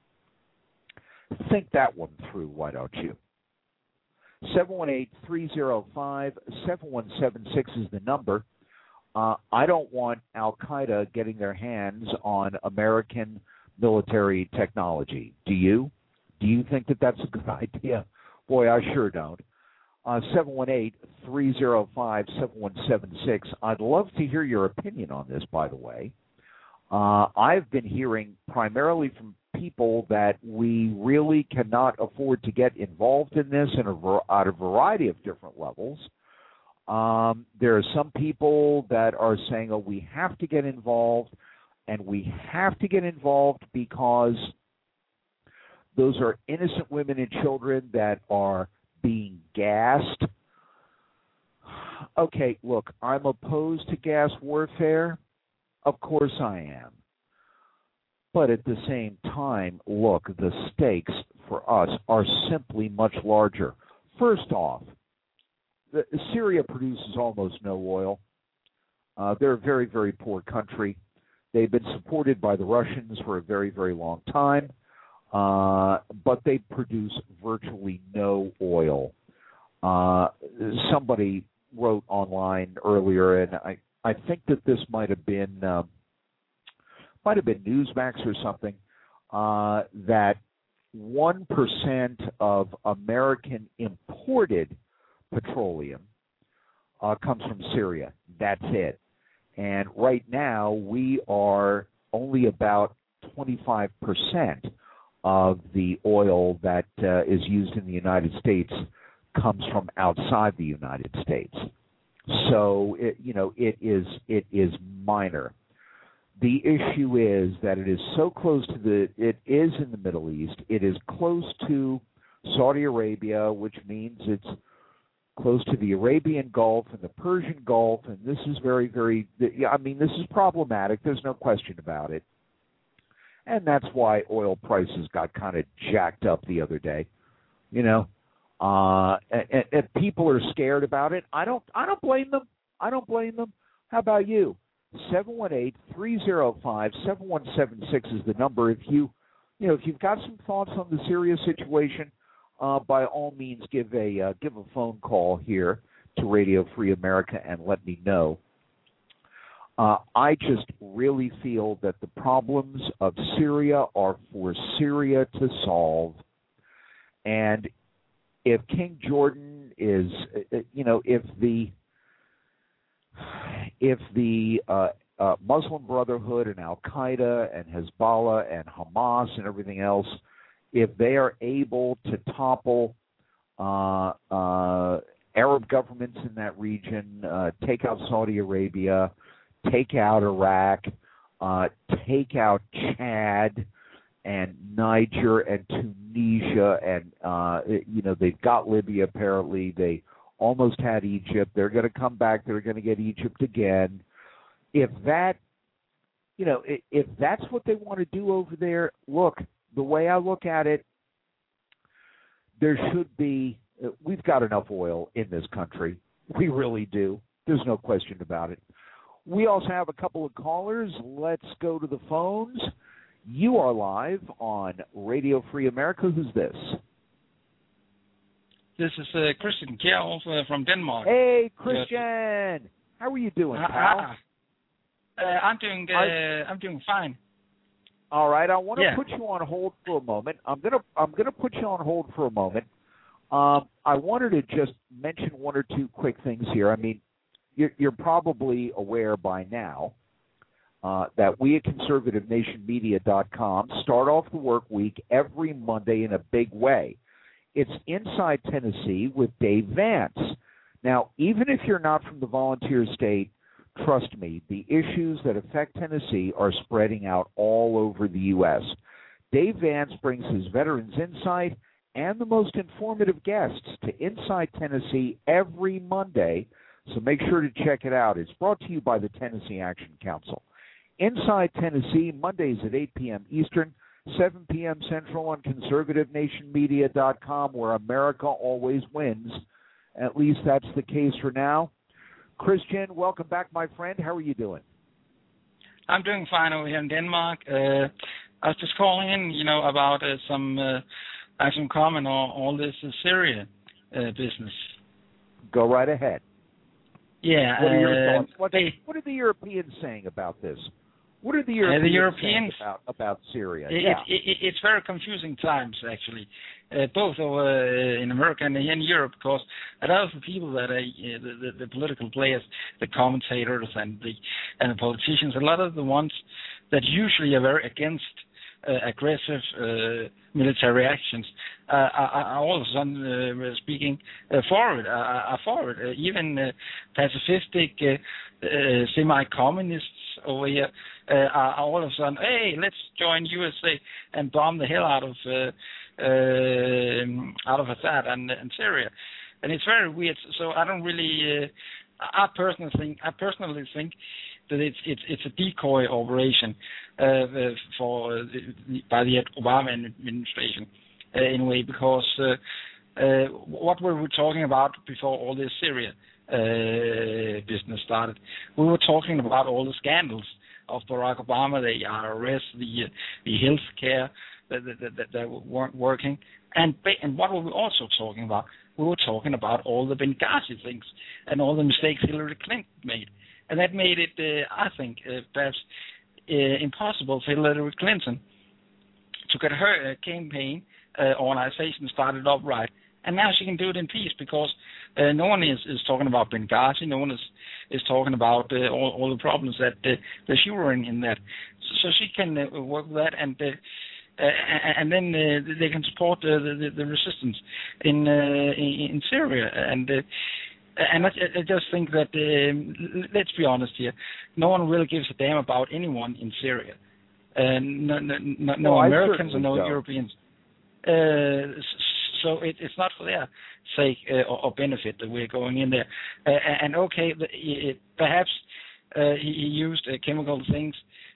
Think that one through, why don't you? seven one eight, three oh five, seven one seven six is the number. Uh, I don't want Al-Qaeda getting their hands on American military technology. Do you? Do you think that that's a good idea? Boy, I sure don't. Uh, seven one eight, three oh five, seven one seven six. I'd love to hear your opinion on this, by the way. Uh, I've been hearing primarily from people that we really cannot afford to get involved in this in a, at a variety of different levels. Um, there are some people that are saying, oh, we have to get involved, and we have to get involved because those are innocent women and children that are being gassed. Okay, look, I'm opposed to gas warfare. Of course I am. But at the same time, look, the stakes for us are simply much larger. First off, the, Syria produces almost no oil. Uh, they're a very, very poor country. They've been supported by the Russians for a very, very long time, uh, but they produce virtually no oil. Uh, somebody wrote online earlier, and I, I think that this might have been uh, might have been Newsmax or something, uh, that one percent of American imported petroleum uh, comes from Syria. That's it. And right now, we are only about twenty-five percent of the oil that uh, is used in the United States comes from outside the United States. So, it, you know, it is it is minor. The issue is that it is so close to the, it is in the Middle East. It is close to Saudi Arabia, which means it's close to the Arabian Gulf and the Persian Gulf, and this is very, very, yeah, I mean, this is problematic. There's no question about it. And that's why oil prices got kind of jacked up the other day, you know. Uh, and, and people are scared about it. I don't, I don't blame them. I don't blame them. How about you? seven one eight, three oh five, seven one seven six is the number. If you, you know, if you've got some thoughts on the Syria situation, uh, by all means, give a uh, give a phone call here to Radio Free America and let me know. Uh, I just really feel that the problems of Syria are for Syria to solve, and if King Jordan is, you know, if the if the uh, uh, Muslim Brotherhood and Al-Qaeda and Hezbollah and Hamas and everything else, if they are able to topple uh, uh, Arab governments in that region, uh, take out Saudi Arabia, take out Iraq, uh, take out Chad and Niger and Tunisia, and uh, you know, they've got Libya apparently. They almost had Egypt. They're going to come back. They're going to get Egypt again. If that, you know, if that's what they want to do over there, look, the way I look at it, there should be, we've got enough oil in this country. We really do. There's no question about it. We also have a couple of callers. Let's go to the phones. You are live on Radio Free America. Who's this? This is uh, Christian Kjell uh, from Denmark. Hey, Christian. How are you doing, uh, pal? Uh, I'm doing. Uh, I, I'm doing fine. All right. I want to yeah. put you on hold for a moment. I'm gonna. I'm gonna put you on hold for a moment. Um, I wanted to just mention one or two quick things here. I mean, you're, you're probably aware by now uh, that we at conservative nation media dot com start off the work week every Monday in a big way. It's Inside Tennessee with Dave Vance. Now, even if you're not from the volunteer state, trust me, the issues that affect Tennessee are spreading out all over the U S. Dave Vance brings his veterans insight and the most informative guests to Inside Tennessee every Monday, so make sure to check it out. It's brought to you by the Tennessee Action Council. Inside Tennessee, Mondays at eight p.m. Eastern, seven p.m. Central on conservative nation media dot com, where America always wins. At least that's the case for now. Christian, welcome back, my friend. How are you doing? I'm doing fine over here in Denmark. Uh, I was just calling in, you know, about uh, some uh, some comment on all this uh, Syria uh, business. Go right ahead. Yeah. What are your uh, thoughts? What, they, what are the Europeans saying about this? What are the Europeans, uh, the Europeans saying about, about Syria? It, yeah. it, it, it's very confusing times, actually, uh, both over uh, in America and in Europe, because a lot of the people that are uh, the, the, the political players, the commentators and the and the politicians, a lot of the ones that usually are very against uh, aggressive uh, military actions uh, are, are all of a sudden uh, speaking uh, forward, are, are forward. Uh, even uh, pacifistic uh, uh, semi-communists over here uh, are all of a sudden, hey, let's join U S A and bomb the hell out of uh, uh, out of Assad and, and Syria. And it's very weird. So I don't really. Uh, I personally think. I personally think that it's it's it's a decoy operation uh, for uh, the, by the Obama administration uh, in a way, because uh, uh, what were we talking about before all this Syria uh, business started? We were talking about all the scandals of Barack Obama, the I R S, the the health care that, that, that, that weren't working, and and what were we also talking about? We were talking about all the Benghazi things and all the mistakes Hillary Clinton made. And that made it, uh, I think, uh, perhaps uh, impossible for Hillary Clinton to get her uh, campaign uh, organization started up right. And now she can do it in peace, because uh, no one is, is talking about Benghazi. No one is, is talking about uh, all, all the problems that, uh, that she were in, in that. So, so she can uh, work with that, and uh, Uh, and then uh, they can support uh, the, the resistance in uh, in, in Syria. And uh, and I, I just think that um, let's be honest here, no one really gives a damn about anyone in Syria. Uh, no, no, no, no well, Americans or no don't. Europeans. Uh, so it, it's not for their sake uh, or, or benefit that we're going in there. Uh, and okay, the, it, perhaps uh, he, he used uh, chemical things.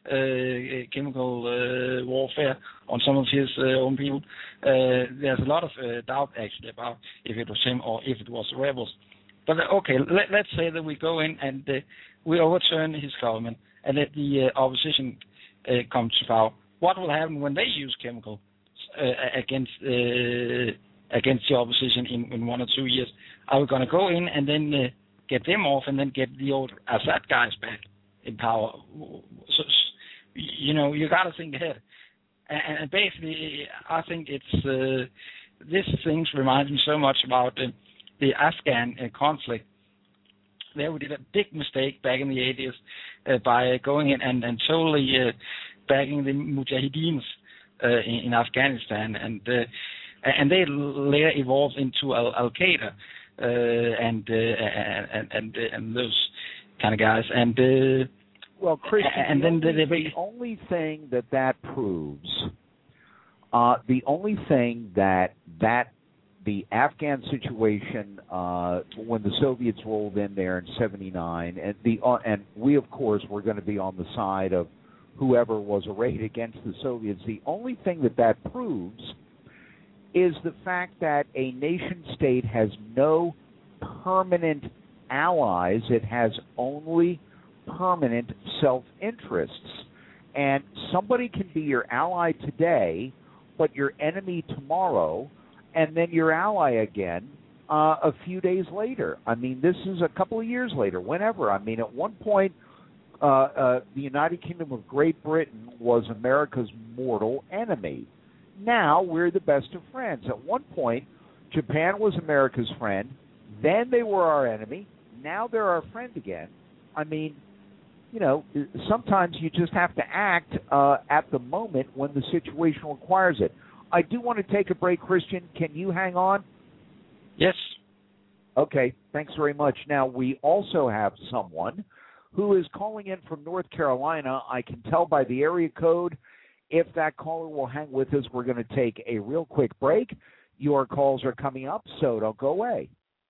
Uh, chemical uh, warfare on some of his uh, own people. Uh, there's a lot of uh, doubt actually about if it was him or if it was the rebels. But uh, okay, let, let's say that we go in and uh, we overturn his government and let the uh, opposition uh, come to power. What will happen when they use chemical uh, against uh, against the opposition in, in one or two years? Are we going to go in and then uh, get them off and then get the old Assad guys back in power? So, you know, you got to think ahead. And, and basically, I think it's uh, this thing reminds me so much about uh, the Afghan uh, conflict. There we did a big mistake back in the eighties uh, by going in and, and totally uh, backing the Mujahideens uh, in, in Afghanistan, and uh, and they later evolved into Al, Al Qaeda uh, and, uh, and and and those kind of guys. And uh, well, Christian, and the then only, they, they, the only thing that that proves, uh, the only thing that that the Afghan situation uh, when the Soviets rolled in there in seventy-nine, and the uh, and we of course were going to be on the side of whoever was arrayed against the Soviets. The only thing that that proves is the fact that a nation state has no permanent allies; it has only permanent self-interests. And somebody can be your ally today, but your enemy tomorrow, and then your ally again uh, a few days later. I mean, this is a couple of years later, whenever. I mean, at one point, uh, uh, the United Kingdom of Great Britain was America's mortal enemy. Now we're the best of friends. At one point, Japan was America's friend. Then they were our enemy. Now they're our friend again. I mean, you know, sometimes you just have to act uh, at the moment when the situation requires it. I do want to take a break, Christian. Can you hang on? Yes. Okay, thanks very much. Now, we also have someone who is calling in from North Carolina. I can tell by the area code. If that caller will hang with us, we're going to take a real quick break. Your calls are coming up, so don't go away.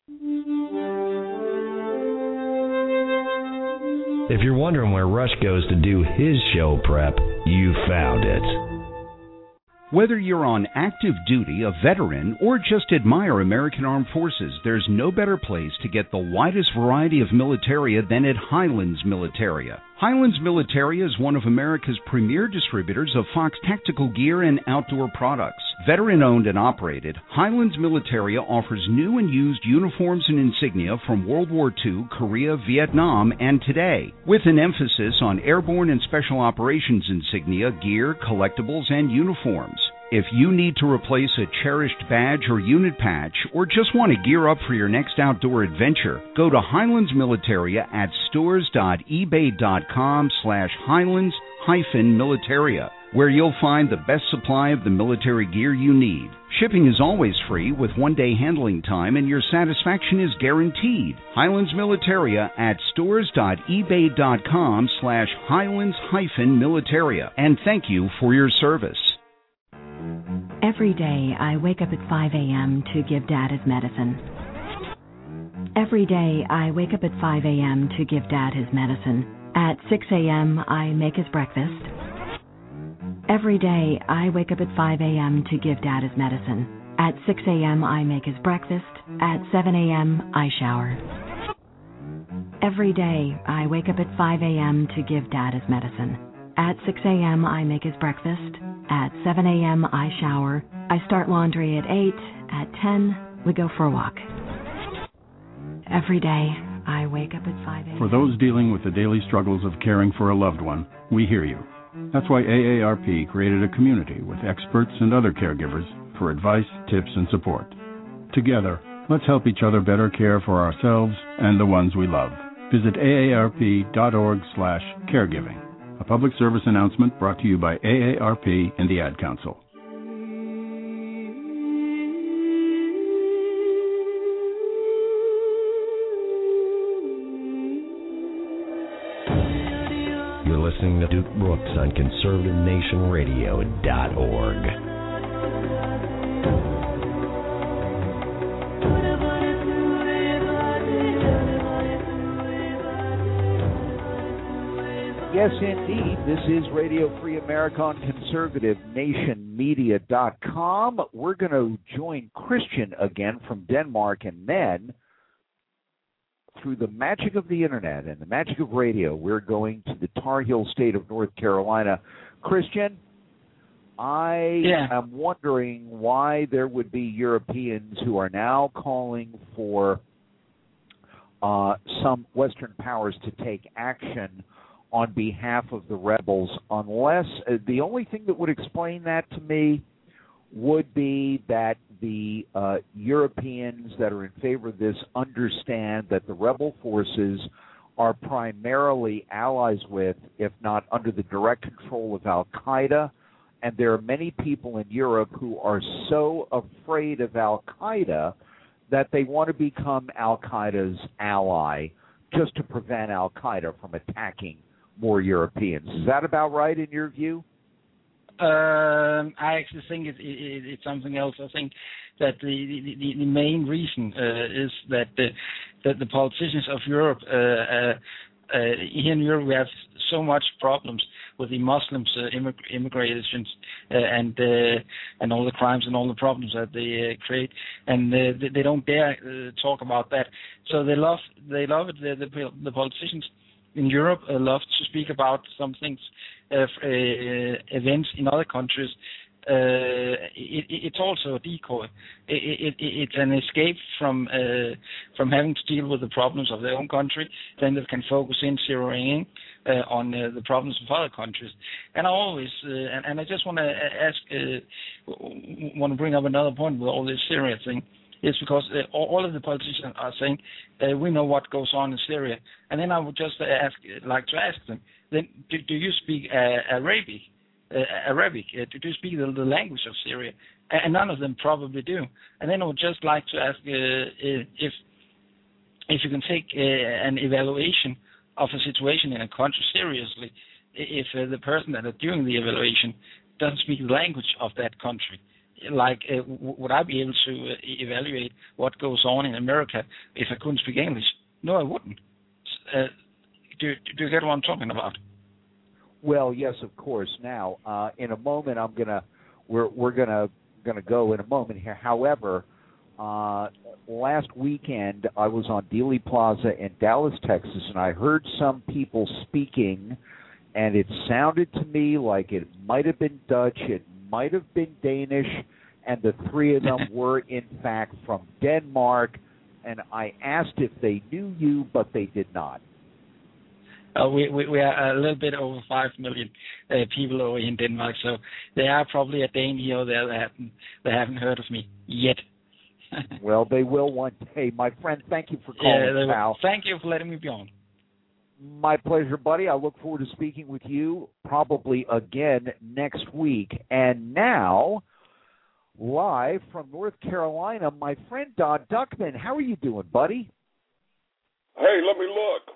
If you're wondering where Rush goes to do his show prep, you found it. Whether you're on active duty, a veteran, or just admire American Armed Forces, there's no better place to get the widest variety of militaria than at Highlands Militaria. Highlands Militaria is one of America's premier distributors of Fox tactical gear and outdoor products. Veteran-owned and operated, Highlands Militaria offers new and used uniforms and insignia from World War Two, Korea, Vietnam, and today, with an emphasis on airborne and special operations insignia, gear, collectibles, and uniforms. If you need to replace a cherished badge or unit patch, or just want to gear up for your next outdoor adventure, go to Highlands Militaria at stores dot ebay dot com slash Highlands hyphen Militaria. where you'll find the best supply of the military gear you need. Shipping is always free with one-day handling time, and your satisfaction is guaranteed. Highlands Militaria at stores.ebay.com slash Highlands hyphen Militaria. And thank you for your service. Every day I wake up at five a.m. to give Dad his medicine. Every day I wake up at five a.m. to give Dad his medicine. At six a.m. I make his breakfast. Every day I wake up at five a.m. to give Dad his medicine. At six a.m. I make his breakfast. At seven a.m. I shower. Every day I wake up at five a.m. to give Dad his medicine. At six a.m. I make his breakfast. At seven a.m. I shower. I start laundry at eight. At ten, we go for a walk. Every day I wake up at five a.m. For those dealing with the daily struggles of caring for a loved one, we hear you. That's why A A R P created a community with experts and other caregivers for advice, tips, and support. Together, let's help each other better care for ourselves and the ones we love. Visit aarp.org slash caregiving. A public service announcement brought to you by A A R P and the Ad Council. You're listening to Duke Brooks on conservative nation radio dot org. Yes, indeed. This is Radio Free America on conservative nation media dot com. We're going to join Christian again from Denmark, and then through the magic of the internet and the magic of radio, we're going to the Tar Heel state of North Carolina. Christian, I yeah. am wondering why there would be Europeans who are now calling for uh, some Western powers to take action on behalf of the rebels, unless uh, the only thing that would explain that to me would be that the uh, Europeans that are in favor of this understand that the rebel forces are primarily allies with, if not under the direct control of Al-Qaeda, and there are many people in Europe who are so afraid of Al-Qaeda that they want to become Al-Qaeda's ally just to prevent Al-Qaeda from attacking more Europeans. Is that about right in your view? Um, I actually think it, it, it's something else. I think that the, the, the main reason uh, is that the, that the politicians of Europe, uh, uh, uh, here in Europe, we have so much problems with the Muslims, uh, immig- immigrations, uh, and uh, and all the crimes and all the problems that they uh, create, and uh, they, they don't dare uh, talk about that. So they love they love it. The, the, the politicians in Europe uh, love to speak about some things, uh, uh, events in other countries. Uh, it, it's also a decoy. It, it, it's an escape from uh, from having to deal with the problems of their own country. Then they can focus in, zeroing in uh, on uh, the problems of other countries. And I always, uh, and, and I just want to ask, uh, want to bring up another point with all this Syria thing. Is because uh, all of the politicians are saying uh, we know what goes on in Syria, and then I would just ask, like to ask them, then do, do you speak uh, Arabic? Uh, Arabic? Uh, do you speak the, the language of Syria? And none of them probably do. And then I would just like to ask uh, if if you can take uh, an evaluation of a situation in a country seriously, if uh, the person that is doing the evaluation doesn't speak the language of that country. Like, uh, w- would I be able to uh, evaluate what goes on in America if I couldn't speak English? No, I wouldn't. Uh, do, do you get what I'm talking about? Well, yes, of course. Now, uh, in a moment, I'm gonna we're we're gonna gonna go in a moment here. However, uh, last weekend I was on Dealey Plaza in Dallas, Texas, and I heard some people speaking, and it sounded to me like it might have been Dutch. It might have been Danish, and the three of them were, in fact, from Denmark, and I asked if they knew you, but they did not. Uh, we, we we are a little bit over five million uh, people over in Denmark, so there are probably a Dane here or there that haven't, that haven't heard of me yet. Well, they will one day. My friend, thank you for calling, yeah, pal. Thank you for letting me be on. My pleasure, buddy. I look forward to speaking with you probably again next week. And now, live from North Carolina, my friend Don Duckman. How are you doing, buddy? Hey, let me look.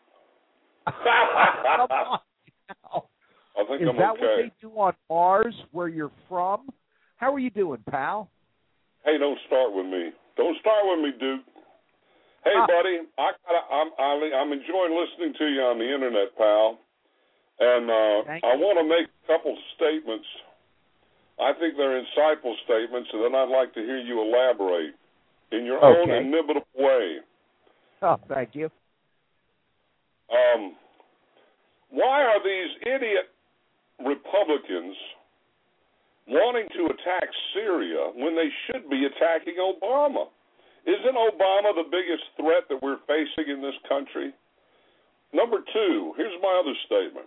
Come on now. I think Is I'm that okay. what they do on Mars, where you're from? How are you doing, pal? Hey, don't start with me. Don't start with me, Duke. Hey, ah. buddy, I, I'm, I'm enjoying listening to you on the internet, pal. And uh, I want to make a couple statements. I think they're insightful statements, and then I'd like to hear you elaborate in your okay. own inimitable way. Oh, thank you. Um, why are these idiot Republicans wanting to attack Syria when they should be attacking Obama? Isn't Obama the biggest threat that we're facing in this country? Number two, here's my other statement.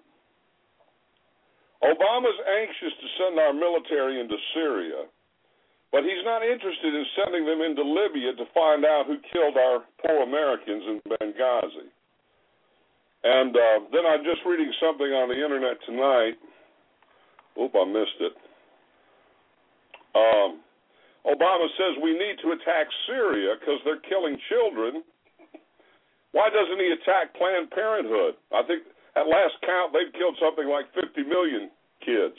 Obama's anxious to send our military into Syria, but he's not interested in sending them into Libya to find out who killed our poor Americans in Benghazi. And uh, then I'm just reading something on the internet tonight. Oop, I missed it. Um, Obama says we need to attack Syria because they're killing children. Why doesn't he attack Planned Parenthood? I think at last count they've killed something like fifty million kids.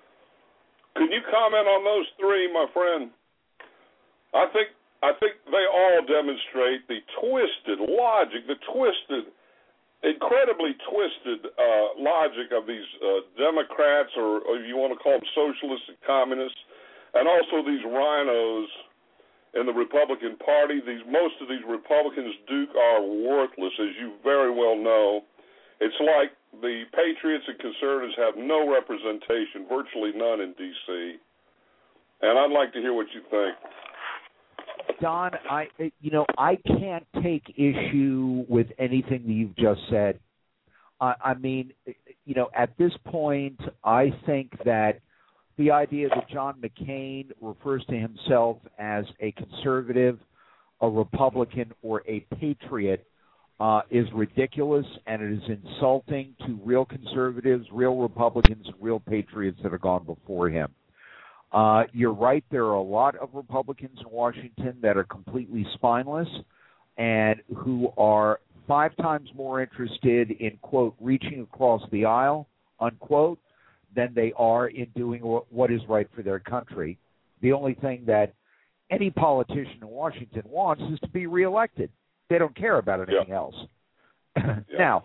Can you comment on those three, my friend? I think I think they all demonstrate the twisted logic, the twisted, incredibly twisted uh, logic of these uh, Democrats, or, or you want to call them socialists and communists, and also these rhinos in the Republican Party. These most of these Republicans, Duke, are worthless, as you very well know. It's like the patriots and conservatives have no representation, virtually none in D C. And I'd like to hear what you think. Don, I you know I can't take issue with anything that you've just said. I, I mean, you know, at this point, I think that the idea that John McCain refers to himself as a conservative, a Republican, or a patriot uh, is ridiculous, and it is insulting to real conservatives, real Republicans, and real patriots that have gone before him. Uh, you're right, there are a lot of Republicans in Washington that are completely spineless and who are five times more interested in, quote, reaching across the aisle, unquote, than they are in doing what is right for their country. The only thing that any politician in Washington wants is to be reelected. They don't care about anything yeah. else. yeah. Now,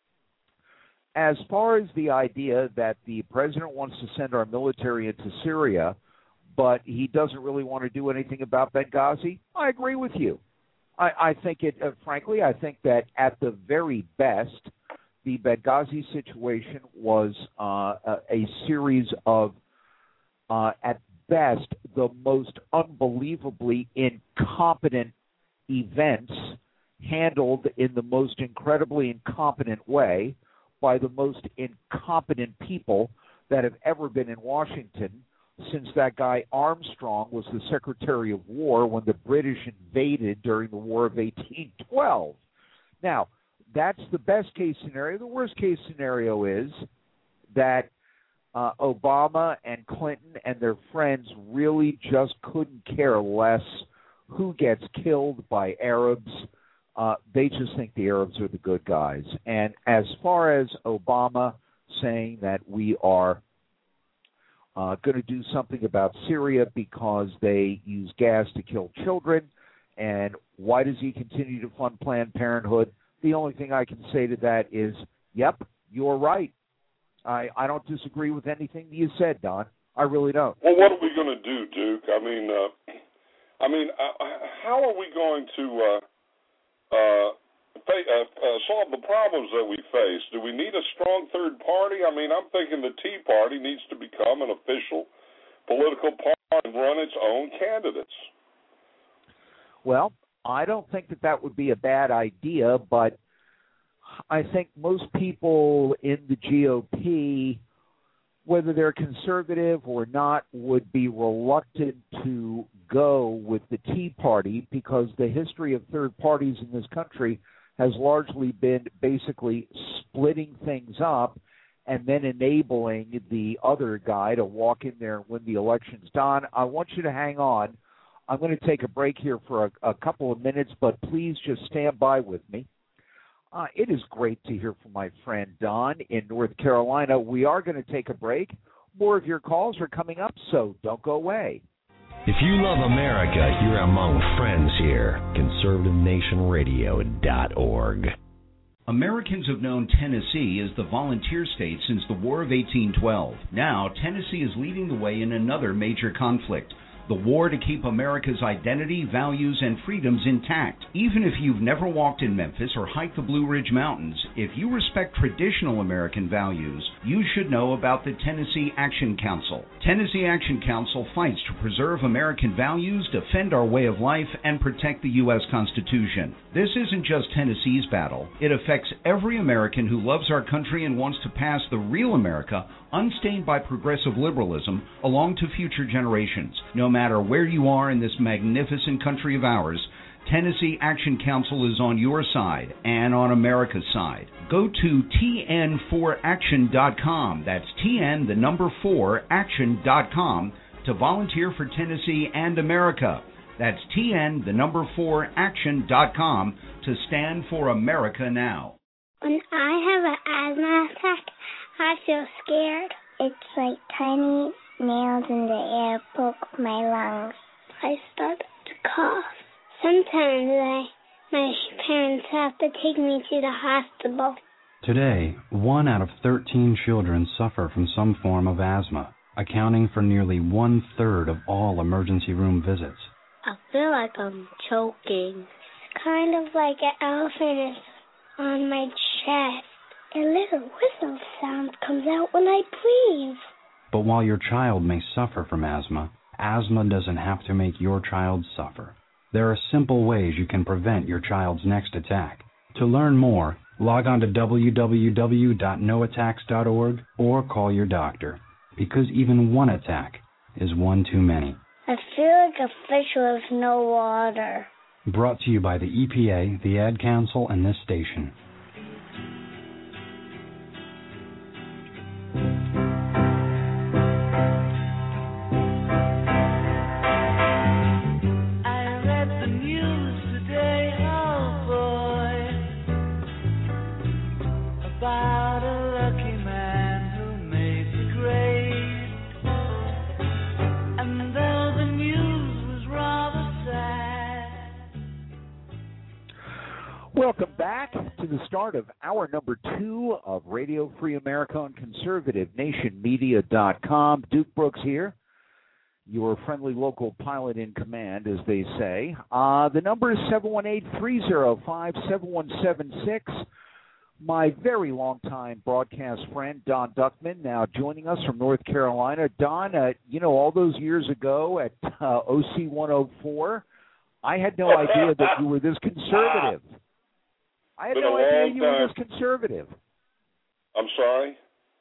as far as the idea that the president wants to send our military into Syria, but he doesn't really want to do anything about Benghazi, I agree with you. I, I think it, uh, frankly, I think that at the very best, the Benghazi situation was uh, a, a series of, uh, at best, the most unbelievably incompetent events handled in the most incredibly incompetent way by the most incompetent people that have ever been in Washington since that guy Armstrong was the Secretary of War when the British invaded during the War of eighteen twelve. Now, that's the best case scenario. The worst case scenario is that uh, Obama and Clinton and their friends really just couldn't care less who gets killed by Arabs. Uh, they just think the Arabs are the good guys. And as far as Obama saying that we are uh, going to do something about Syria because they use gas to kill children, and why does he continue to fund Planned Parenthood? The only thing I can say to that is, yep, you're right. I, I don't disagree with anything that you said, Don. I really don't. Well, what are we going to do, Duke? I mean, uh, I mean, uh, how are we going to uh, uh, fa- uh, uh, solve the problems that we face? Do we need a strong third party? I mean, I'm thinking the Tea Party needs to become an official political party and run its own candidates. Well, I don't think that that would be a bad idea, but I think most people in the G O P, whether they're conservative or not, would be reluctant to go with the Tea Party because the history of third parties in this country has largely been basically splitting things up and then enabling the other guy to walk in there and win the elections. Don, I want you to hang on. I'm going to take a break here for a, a couple of minutes, but please just stand by with me. Uh, it is great to hear from my friend Don in North Carolina. We are going to take a break. More of your calls are coming up, so don't go away. If you love America, you're among friends here. conservative nation radio dot org. Americans have known Tennessee as the volunteer state since the War of eighteen twelve. Now, Tennessee is leading the way in another major conflict, the war to keep America's identity, values, and freedoms intact. Even if you've never walked in Memphis or hiked the Blue Ridge Mountains, if you respect traditional American values, you should know about the Tennessee Action Council. Tennessee Action Council fights to preserve American values, defend our way of life, and protect the U S Constitution. This isn't just Tennessee's battle. It affects every American who loves our country and wants to pass the real America, unstained by progressive liberalism, along to future generations. No matter where you are in this magnificent country of ours, Tennessee Action Council is on your side and on America's side. Go to T N four action dot com, that's T N, the number four, action dot com, to volunteer for Tennessee and America. That's T N, the number four, action dot com, to stand for America now. When I have an asthma attack, I feel scared. It's like tiny nails in the air poke my lungs. I start to cough. Sometimes I, my parents have to take me to the hospital. Today, one out of thirteen children suffer from some form of asthma, accounting for nearly one-third of all emergency room visits. I feel like I'm choking. It's kind of like an elephant is on my chest. A little whistle sound comes out when I breathe. But while your child may suffer from asthma, asthma doesn't have to make your child suffer. There are simple ways you can prevent your child's next attack. To learn more, log on to w w w dot no attacks dot org or call your doctor, because even one attack is one too many. I feel like a fish with no water. Brought to you by the E P A, the Ad Council, and this station. Welcome back to the start of hour number two of Radio Free America on conservative nation media dot com. Duke Brooks here, your friendly local pilot in command, as they say. Uh, the number is seven one eight, three oh five, seven one seven six. My very long-time broadcast friend, Don Duckman, now joining us from North Carolina. Don, uh, you know, all those years ago at uh, O C one oh four, I had no idea that you were this conservative. I had no idea you were this conservative. I'm sorry?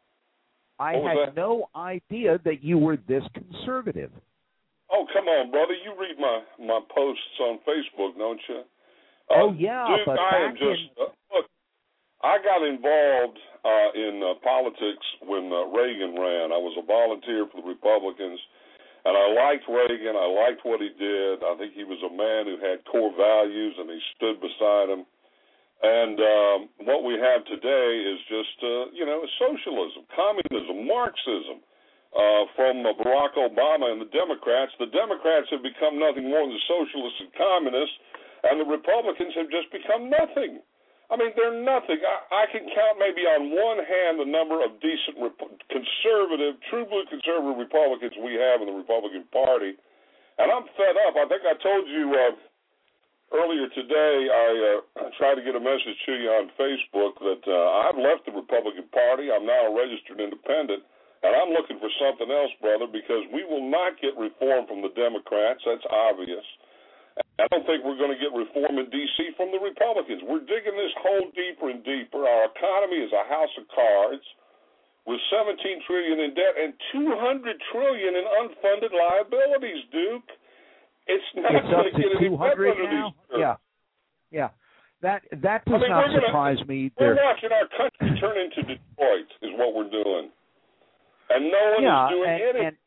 I had no idea that you were this conservative. Oh, come on, brother. You read my, my posts on Facebook, don't you? Uh, oh, yeah, Duke, but I back am just, in... uh, look, I got involved uh, in uh, politics when uh, Reagan ran. I was a volunteer for the Republicans, and I liked Reagan. I liked what he did. I think he was a man who had core values, and he stood beside them. And um, what we have today is just, uh, you know, socialism, communism, Marxism uh, from uh, Barack Obama and the Democrats. The Democrats have become nothing more than socialists and communists, and the Republicans have just become nothing. I mean, they're nothing. I, I can count maybe on one hand the number of decent rep- conservative, true blue conservative Republicans we have in the Republican Party. And I'm fed up. I think I told you... Uh, Earlier today, I uh, tried to get a message to you on Facebook that uh, I've left the Republican Party. I'm now a registered independent, and I'm looking for something else, brother, because we will not get reform from the Democrats. That's obvious. I don't think we're going to get reform in D C from the Republicans. We're digging this hole deeper and deeper. Our economy is a house of cards with seventeen trillion dollars in debt and two hundred trillion dollars in unfunded liabilities, Duke. It's not it's going up to get any better now. these Yeah, yeah. That that does I mean, not we're gonna, surprise me. We're They're, watching our country turn into Detroit is what we're doing. And no one yeah, is doing and, anything. and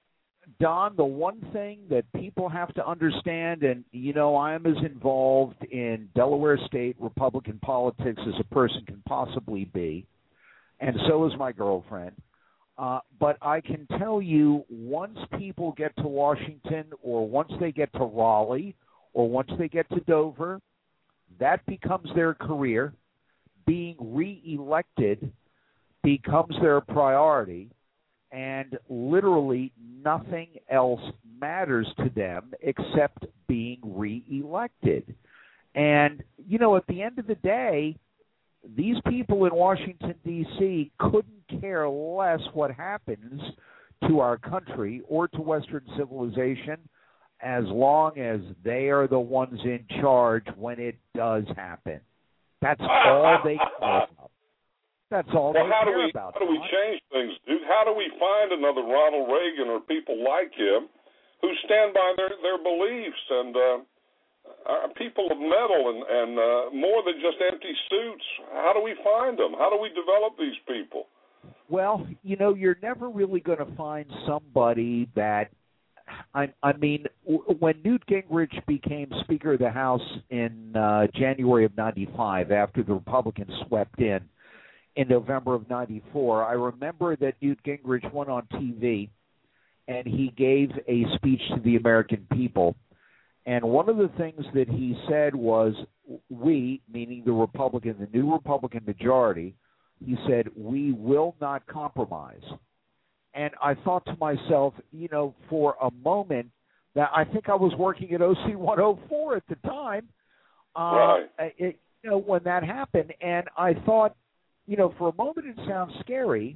Don, the one thing that people have to understand, and, you know, I'm as involved in Delaware State Republican politics as a person can possibly be, and so is my girlfriend. Uh, but I can tell you, once people get to Washington or once they get to Raleigh or once they get to Dover, that becomes their career. Being reelected becomes their priority. And literally nothing else matters to them except being reelected. And, you know, at the end of the day, these people in Washington, D C couldn't care less what happens to our country or to Western civilization as long as they are the ones in charge when it does happen. That's all they care about. That's all well, they how care do we, about. How do we change things, dude? How do we find another Ronald Reagan or people like him who stand by their, their beliefs and uh, are people of metal and, and uh, more than just empty suits? How do we find them? How do we develop these people? Well, you know, you're never really going to find somebody that I, I mean, when Newt Gingrich became Speaker of the House in uh, January of ninety-five after the Republicans swept in, in November of ninety-four, I remember that Newt Gingrich went on T V and he gave a speech to the American people. And one of the things that he said was, we, meaning the Republican, the new Republican majority, he said, we will not compromise. And I thought to myself, you know, for a moment, that I think I was working at O C one oh four at the time, uh, right. it, you know, when that happened. And I thought, you know, for a moment it sounds scary,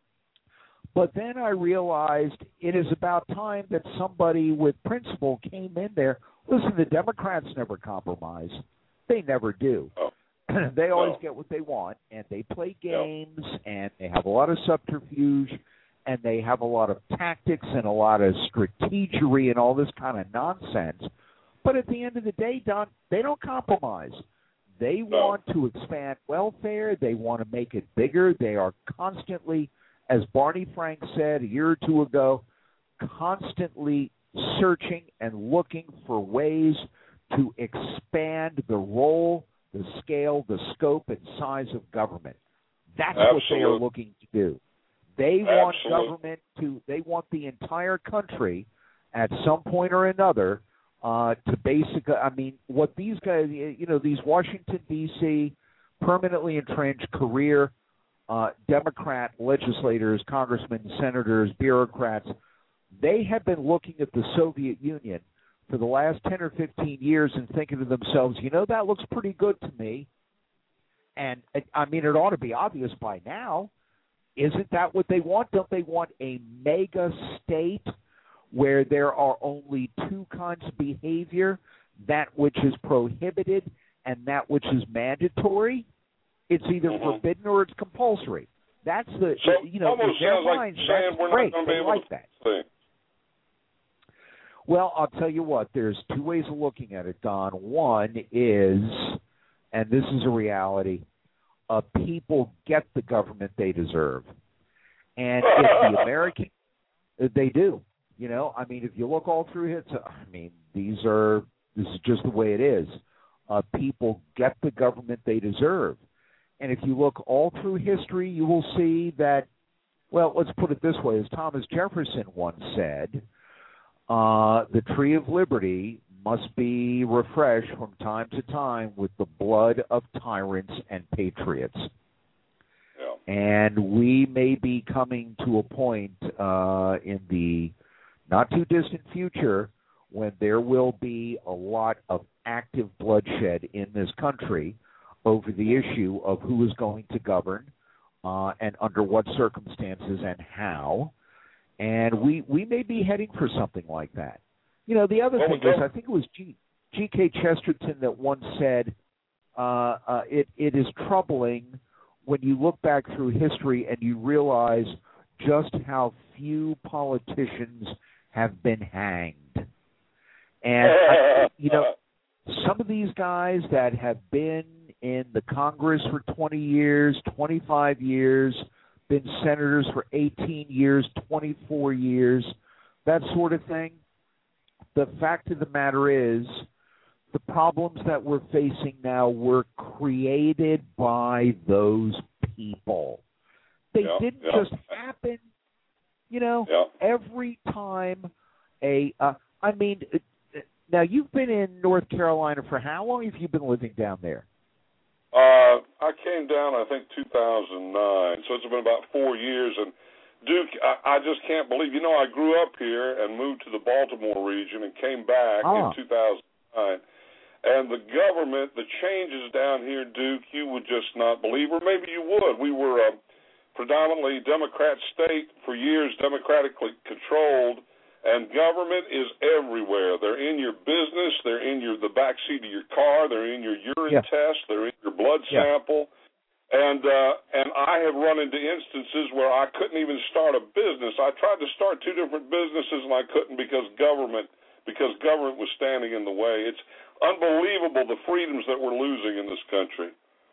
but then I realized it is about time that somebody with principle came in there. Listen, the Democrats never compromise. They never do. Oh. They always oh. get what they want, and they play games, yep. and they have a lot of subterfuge, and they have a lot of tactics and a lot of strategery and all this kind of nonsense. But at the end of the day, Don, they don't compromise. They no. want to expand welfare. They want to make it bigger. They are constantly, as Barney Frank said a year or two ago, constantly searching and looking for ways to expand the role, the scale, the scope, and size of government. That's Absolutely. what they are looking to do. They Absolutely. want government to, they want the entire country at some point or another uh, to basically, I mean, what these guys, you know, these Washington, D C permanently entrenched career uh, Democrat legislators, congressmen, senators, bureaucrats, they have been looking at the Soviet Union for the last ten or fifteen years and thinking to themselves, you know, that looks pretty good to me. And, I mean, it ought to be obvious by now. Isn't that what they want? Don't they want a mega state where there are only two kinds of behavior, that which is prohibited and that which is mandatory? It's either mm-hmm. forbidden or it's compulsory. That's the, so you know, in their minds, like that's we're great. Not they be able like to that. think. Well, I'll tell you what, there's two ways of looking at it, Don. One is, and this is a reality, uh, people get the government they deserve. And if the American, they do. You know, I mean, if you look all through it, I mean, these are, this is just the way it is. Uh, people get the government they deserve. And if you look all through history, you will see that, well, let's put it this way, as Thomas Jefferson once said, uh, the tree of liberty must be refreshed from time to time with the blood of tyrants and patriots. Yeah. And we may be coming to a point uh, in the not-too-distant future when there will be a lot of active bloodshed in this country over the issue of who is going to govern uh, and under what circumstances and how. And we, we may be heading for something like that. You know, the other well, thing is, I think it was G. G K Chesterton that once said, uh, uh, it, it is troubling when you look back through history and you realize just how few politicians have been hanged. And, I, you know, some of these guys that have been in the Congress for twenty years, twenty-five years, been senators for eighteen years, twenty-four years, that sort of thing, the fact of the matter is the problems that we're facing now were created by those people. They yeah, didn't yeah. just happen, you know, yeah. every time a, uh, I mean, now you've been in North Carolina for how long have you been living down there? Uh, I came down, I think, two thousand nine, so it's been about four years. And Duke, I, I just can't believe, you know, I grew up here and moved to the Baltimore region and came back ah. in two thousand nine. And the government, the changes down here, Duke, you would just not believe, or maybe you would. We were a predominantly Democrat state for years, democratically controlled, and government is everywhere. They're in your business. They're in your the back seat of your car. They're in your urine yeah. test. They're in your blood yeah. sample. And uh, and I have run into instances where I couldn't even start a business. I tried to start two different businesses, and I couldn't because government because government was standing in the way. It's unbelievable the freedoms that we're losing in this country.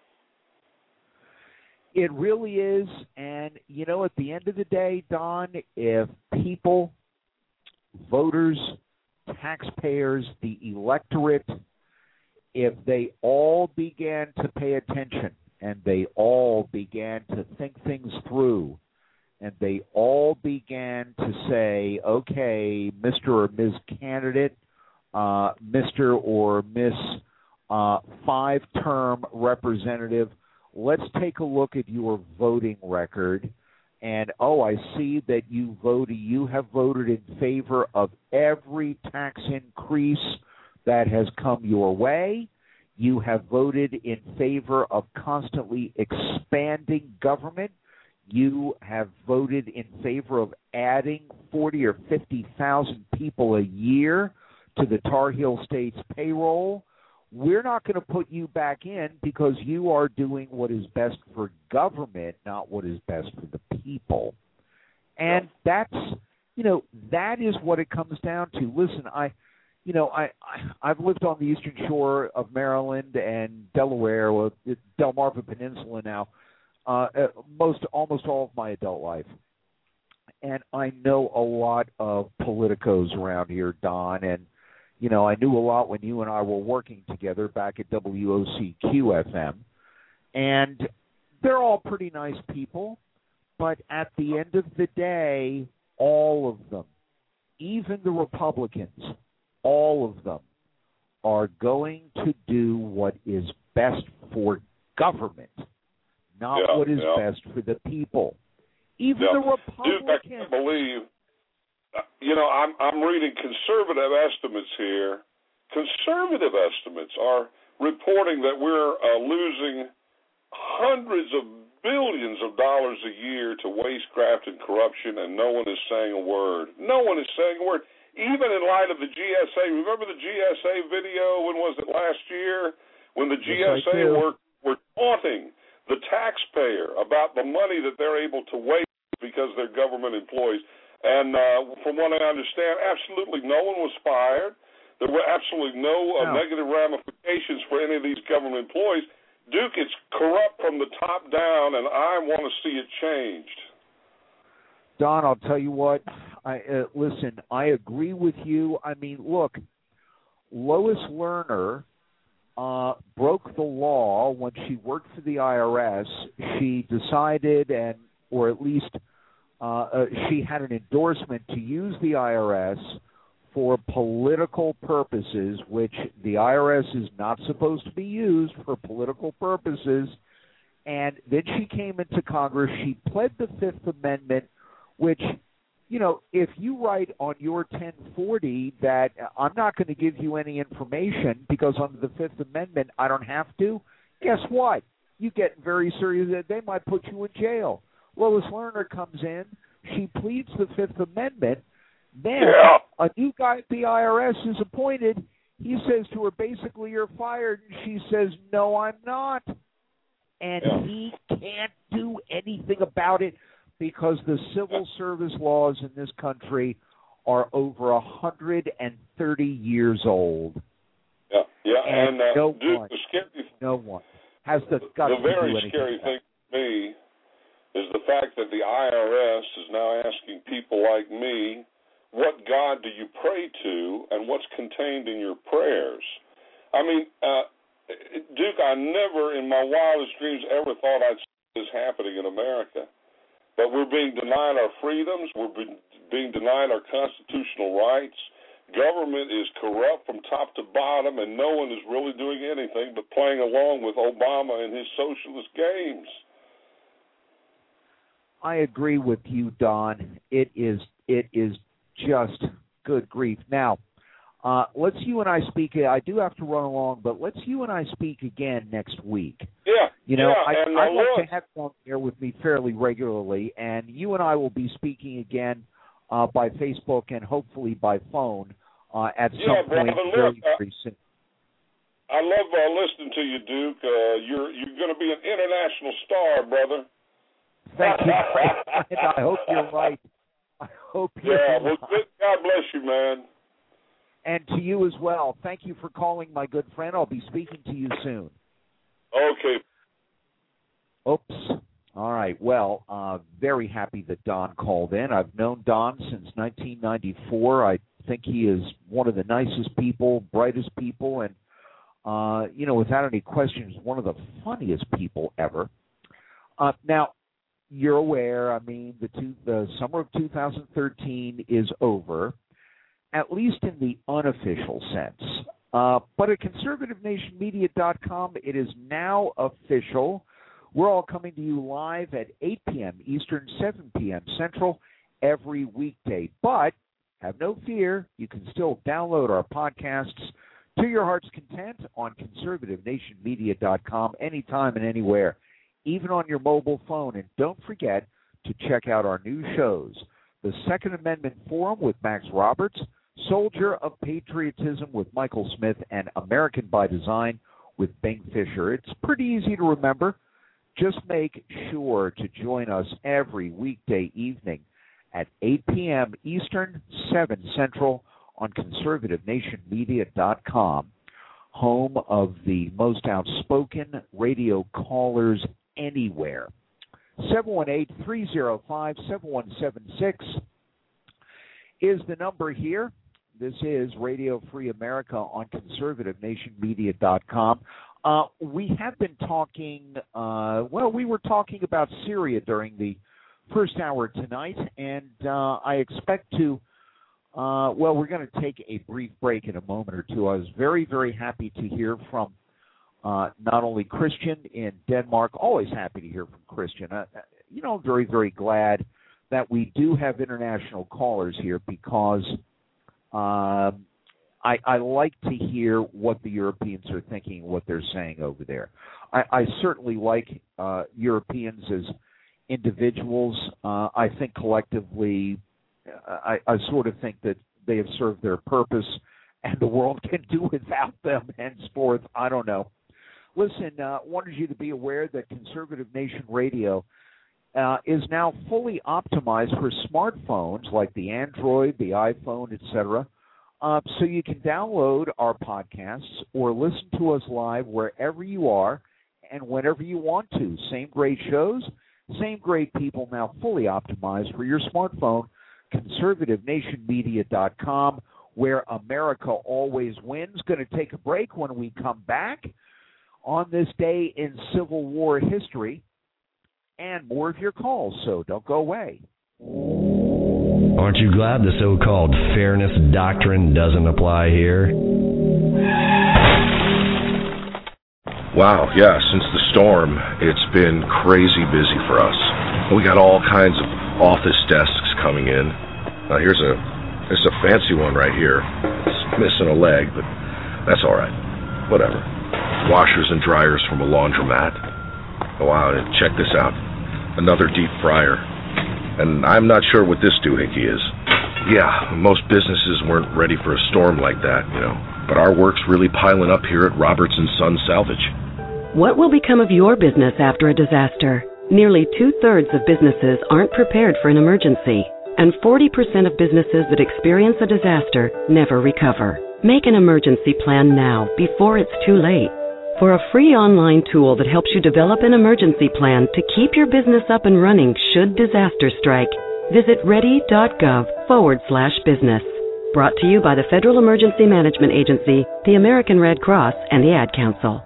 It really is. And, you know, at the end of the day, Don, if people, voters, taxpayers, the electorate, if they all began to pay attention and they all began to think things through and they all began to say, okay, Mister or Miz Candidate, uh, Mister or Miss uh, five-term representative, let's take a look at your voting record. And, oh, I see that you voted, you have voted in favor of every tax increase that has come your way. You have voted in favor of constantly expanding government. You have voted in favor of adding forty or fifty thousand people a year to the Tar Heel State's payroll. We're not going to put you back in because you are doing what is best for government, not what is best for the people. And that's, you know, that is what it comes down to. Listen, I, you know, I, I I've lived on the eastern shore of Maryland and Delaware, well, the Delmarva Peninsula now, uh, most almost all of my adult life. And I know a lot of politicos around here, Don, and you know, I knew a lot when you and I were working together back at W O C Q F M, and they're all pretty nice people, but at the end of the day, all of them, even the Republicans, all of them are going to do what is best for government, not yeah, what is yeah. best for the people. Even yeah. the Republicans. Dude, I can't believe... You know, I'm I'm reading conservative estimates here. Conservative estimates are reporting that we're uh, losing hundreds of billions of dollars a year to wastecraft and corruption, and no one is saying a word. No one is saying a word. Even in light of the G S A, remember the G S A video, when was it, last year? When the G S A yes, were, were taunting the taxpayer about the money that they're able to waste because they're government employees. And uh, from what I understand, absolutely no one was fired. There were absolutely no, uh, no negative ramifications for any of these government employees. Duke, it's corrupt from the top down, and I want to see it changed. Don, I'll tell you what. I uh, listen, I agree with you. I mean, look, Lois Lerner uh, broke the law when she worked for the I R S. She decided, and or at least uh, uh, she had an endorsement to use the I R S for political purposes, which the I R S is not supposed to be used for political purposes. And then she came into Congress. She pled the Fifth Amendment, which, you know, if you write on your ten forty that I'm not going to give you any information because under the Fifth Amendment I don't have to, guess what? You get very serious. They might put you in jail. Lois Lerner comes in. She pleads the Fifth Amendment. Then yeah. a new guy at the I R S is appointed. He says to her, basically, you're fired. And she says, no, I'm not. And yeah. he can't do anything about it because the civil service laws in this country are over one hundred thirty years old. Yeah. Yeah, and, and uh, no Duke, one, the scary, no one has the guts the to very do anything. scary thing to me is the fact that the I R S is now asking people like me, what God do you pray to and what's contained in your prayers? I mean, uh, Duke, I never in my wildest dreams ever thought I'd see this happening in America. But we're being denied our freedoms. We're being denied our constitutional rights. Government is corrupt from top to bottom, and no one is really doing anything but playing along with Obama and his socialist games. I agree with you, Don. It is it is just good grief. Now, uh, let's you and I speak. I do have to run along, but let's you and I speak again next week. Yeah, you know, yeah, I, and I uh, like look, to have you on here with me fairly regularly, and you and I will be speaking again uh, by Facebook and hopefully by phone uh, at yeah, some point brother, very, look, uh, very soon. I love uh, listening to you, Duke. Uh, you're you're going to be an international star, brother. Thank you. And I hope you're right. I hope you're yeah, right. well, good, God bless you, man. And to you as well. Thank you for calling, my good friend. I'll be speaking to you soon. Okay. Oops. All right. Well, uh, very happy that Don called in. I've known Don since nineteen ninety-four. I think he is one of the nicest people, brightest people, and, uh, you know, without any questions, one of the funniest people ever. Uh, now, you're aware, I mean, the, two, the summer of two thousand thirteen is over, at least in the unofficial sense. Uh, but at conservative nation media dot com, it is now official. We're all coming to you live at eight p.m. Eastern, seven p.m. Central every weekday. But have no fear, you can still download our podcasts to your heart's content on conservative nation media dot com anytime and anywhere, even on your mobile phone. And don't forget to check out our new shows, the Second Amendment Forum with Max Roberts, Soldier of Patriotism with Michael Smith, and American by Design with Bing Fisher. It's pretty easy to remember. Just make sure to join us every weekday evening at eight p.m. Eastern, seven Central on conservative nation media dot com, home of the most outspoken radio callers anywhere. seven one eight, three oh five, seven one seven six is the number here. This is Radio Free America on conservative nation media dot com. Uh, we have been talking, uh, well, we were talking about Syria during the first hour tonight, and uh, I expect to, uh, well, we're going to take a brief break in a moment or two. I was very, very happy to hear from uh, not only Christian in Denmark, always happy to hear from Christian. Uh, you know, I'm very, very glad that we do have international callers here because um, I, I like to hear what the Europeans are thinking, what they're saying over there. I, I certainly like uh, Europeans as individuals. Uh, I think collectively, I, I sort of think that they have served their purpose and the world can do without them henceforth. I don't know. Listen, uh, wanted you to be aware that Conservative Nation Radio uh, is now fully optimized for smartphones like the Android, the iPhone, et cetera. Uh, so you can download our podcasts or listen to us live wherever you are and whenever you want to. Same great shows, same great people, now fully optimized for your smartphone. conservative nation media dot com, where America always wins. Going to take a break. When we come back on this day in Civil War history, and more of your calls, so don't go away. Aren't you glad the so-called fairness doctrine doesn't apply here? Wow, yeah, since the storm, it's been crazy busy for us. We got all kinds of office desks coming in. Now here's a there's a fancy one right here. It's missing a leg, but that's all right. Whatever. Washers and dryers from a laundromat. Go out and check this out. Another deep fryer. And I'm not sure what this doohickey is. Yeah, most businesses weren't ready for a storm like that, you know. But our work's really piling up here at Roberts and Son Salvage. What will become of your business after a disaster? Nearly two-thirds of businesses aren't prepared for an emergency, and forty percent of businesses that experience a disaster never recover. Make an emergency plan now before it's too late. For a free online tool that helps you develop an emergency plan to keep your business up and running should disaster strike, visit ready.gov forward slash business. Brought to you by the Federal Emergency Management Agency, the American Red Cross, and the Ad Council.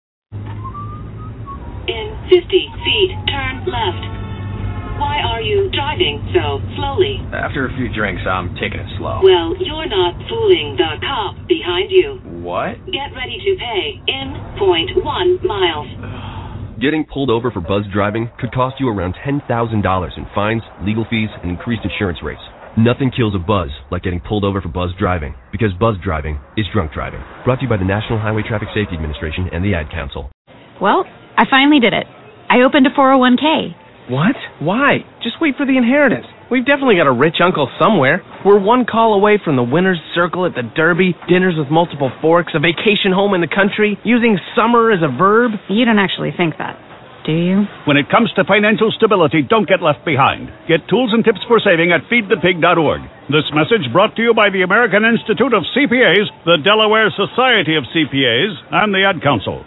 In fifty feet, turn left. Why are you driving so slowly? After a few drinks, I'm taking it slow. Well, you're not fooling the cop behind you. What? Get ready to pay in point one miles. Getting pulled over for buzz driving could cost you around ten thousand dollars in fines, legal fees, and increased insurance rates. Nothing kills a buzz like getting pulled over for buzz driving, because buzz driving is drunk driving. Brought to you by the National Highway Traffic Safety Administration and the Ad Council. Well, I finally did it. I opened a four oh one k. What? Why? Just wait for the inheritance. We've definitely got a rich uncle somewhere. We're one call away from the winner's circle at the Derby, dinners with multiple forks, a vacation home in the country, using summer as a verb. You don't actually think that, do you? When it comes to financial stability, don't get left behind. Get tools and tips for saving at feed the pig dot org. This message brought to you by the American Institute of C P As, the Delaware Society of C P As, and the Ad Council.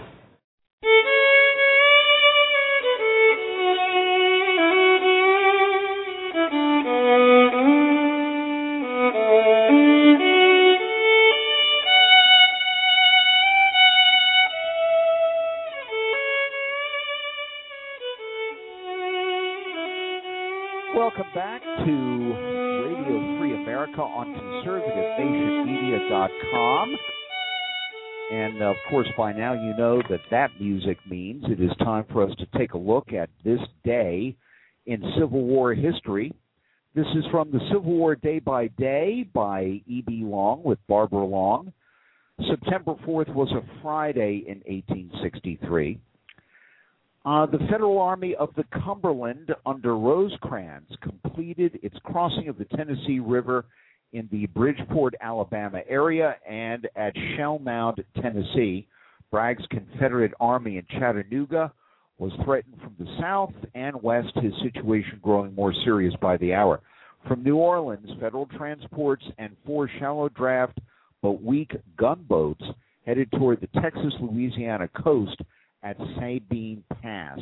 Welcome back to Radio Free America on conservative nation media dot com. And, of course, by now you know that that music means it is time for us to take a look at this day in Civil War history. This is from the Civil War Day by Day by E B. Long with Barbara Long. September fourth was a Friday in eighteen sixty-three. Uh, the Federal Army of the Cumberland under Rosecrans completed its crossing of the Tennessee River in the Bridgeport, Alabama area and at Shell Mound, Tennessee. Bragg's Confederate Army in Chattanooga was threatened from the south and west, his situation growing more serious by the hour. From New Orleans, Federal transports and four shallow draft but weak gunboats headed toward the Texas-Louisiana coast at Sabine Pass.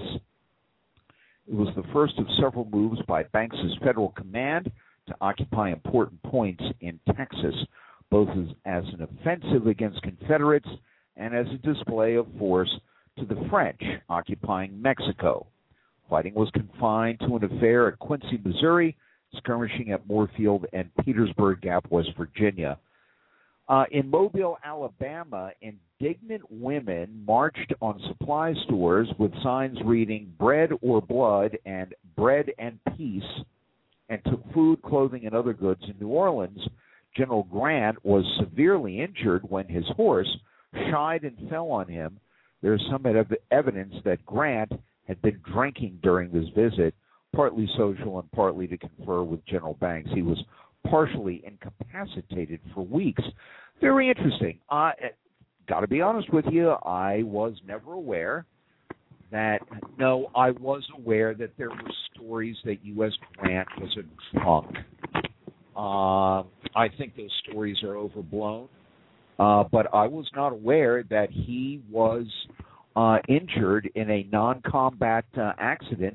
It was the first of several moves by Banks's Federal Command to occupy important points in Texas, both as, as an offensive against Confederates and as a display of force to the French occupying Mexico. Fighting was confined to an affair at Quincy, Missouri, skirmishing at Moorfield and Petersburg Gap, West Virginia. Uh, in Mobile, Alabama, indignant women marched on supply stores with signs reading bread or blood and bread and peace, and took food, clothing, and other goods. In New Orleans, General Grant was severely injured when his horse shied and fell on him. There's some ev- evidence that Grant had been drinking during this visit, partly social and partly to confer with General Banks. He was partially incapacitated for weeks. Very interesting. I uh, got to be honest with you, I was never aware that, no, I was aware that there were stories that U S Grant was a drunk. Uh, I think those stories are overblown, uh, but I was not aware that he was uh, injured in a non-combat uh, accident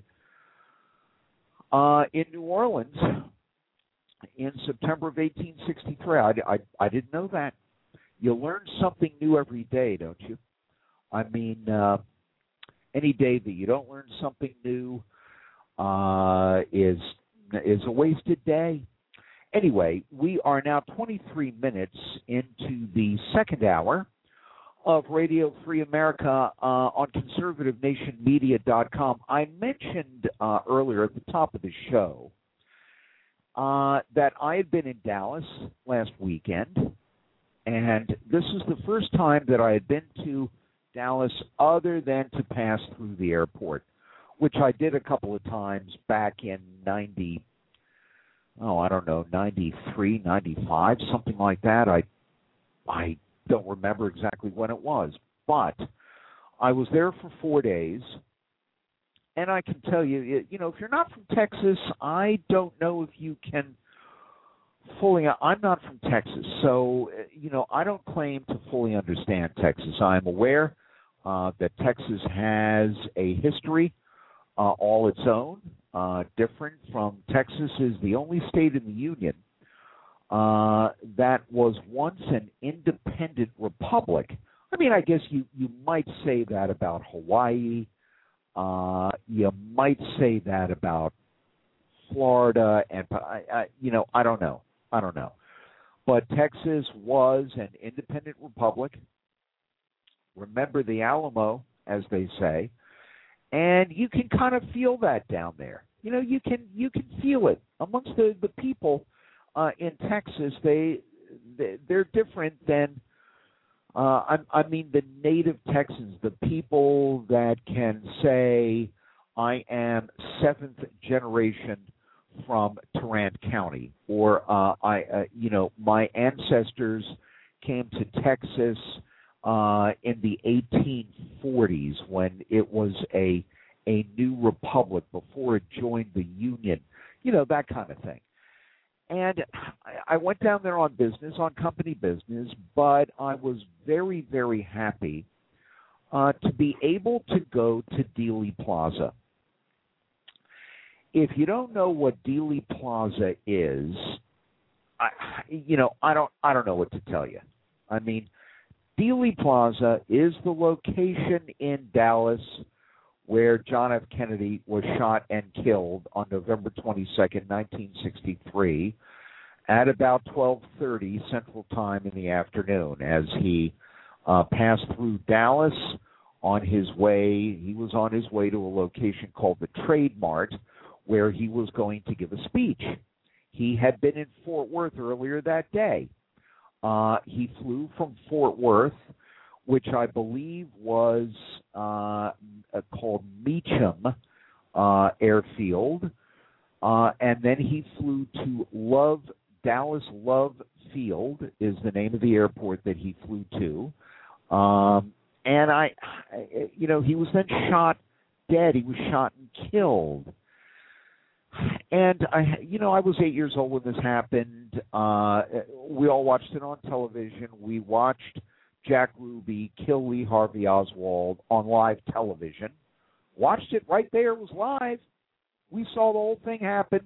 uh, in New Orleans in September of eighteen sixty-three. I, I, I didn't know that. You learn something new every day, don't you? I mean, uh, any day that you don't learn something new uh, is is a wasted day. Anyway, we are now twenty-three minutes into the second hour of Radio Free America uh, on conservative nation media dot com. I mentioned uh, earlier at the top of the show Uh, that I had been in Dallas last weekend, and this is the first time that I had been to Dallas other than to pass through the airport, which I did a couple of times back in ninety, oh, I don't know, ninety-three, ninety-five, something like that. I, I don't remember exactly when it was, but I was there for four days. And I can tell you, you know, if you're not from Texas, I don't know if you can fully, I'm not from Texas, so, you know, I don't claim to fully understand Texas. I'm aware uh, that Texas has a history uh, all its own, uh, different from Texas is the only state in the Union uh, that was once an independent republic. I mean, I guess you, you might say that about Hawaii. Uh, you might say that about Florida, and I, I, you know, I don't know. I don't know. But Texas was an independent republic. Remember the Alamo, as they say, and you can kind of feel that down there. You know, you can you can feel it amongst the the people uh, in Texas. They, they they're different than. Uh, I, I mean, the native Texans, the people that can say, I am seventh generation from Tarrant County, or uh, I, uh, you know, my ancestors came to Texas uh, in the eighteen forties when it was a a new republic before it joined the Union, you know, that kind of thing. And I went down there on business, on company business, but I was very, very happy uh, to be able to go to Dealey Plaza. If you don't know what Dealey Plaza is, I, you know, I don't, I don't know what to tell you. I mean, Dealey Plaza is the location in Dallas where John F. Kennedy was shot and killed on November twenty-second, nineteen sixty-three, at about twelve thirty Central Time in the afternoon, as he uh, passed through Dallas on his way. He was on his way to a location called the Trade Mart, where he was going to give a speech. He had been in Fort Worth earlier that day. Uh, he flew from Fort Worth, which I believe was uh, called Meacham uh, Airfield, uh, and then he flew to Love, Dallas Love Field is the name of the airport that he flew to, um, and I, you know, he was then shot dead. He was shot and killed. And I, you know, I was eight years old when this happened. Uh, we all watched it on television. We watched Jack Ruby kill Lee Harvey Oswald on live television. Watched it right there. It was live. We saw the whole thing happen.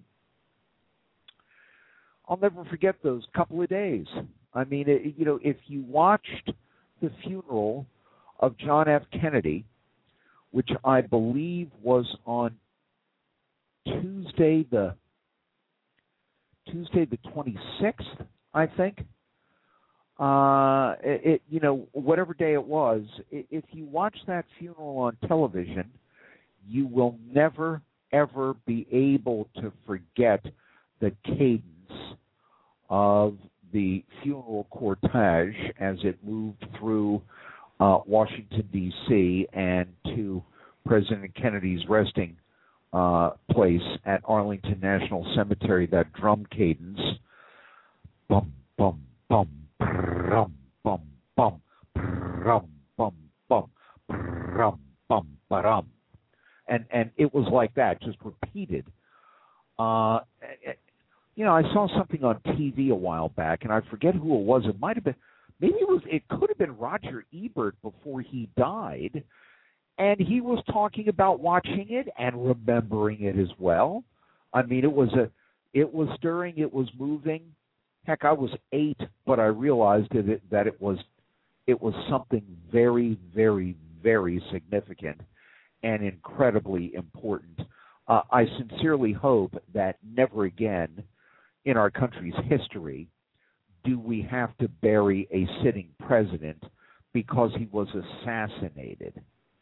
I'll never forget those couple of days. I mean, it, you know, if you watched the funeral of John F. Kennedy, which I believe was on Tuesday the Tuesday the twenty-sixth, I think. Uh, it, it you know whatever day it was. It, if you watch that funeral on television, you will never ever be able to forget the cadence of the funeral cortege as it moved through uh, Washington D C and to President Kennedy's resting Uh, place at Arlington National Cemetery. That drum cadence, bum bum bum, brum bum bum, brum bum bum, brum bum ba-dum, and and it was like that, just repeated. Uh, you know, I saw something on T V a while back, and I forget who it was. It might have been, maybe it was, it could have been Roger Ebert before he died. And he was talking about watching it and remembering it as well. I mean, it was a, it was stirring, it was moving. Heck, I was eight, but I realized that it, that it was, it was something very, very, very significant and incredibly important. Uh, I sincerely hope that never again in our country's history do we have to bury a sitting president because he was assassinated.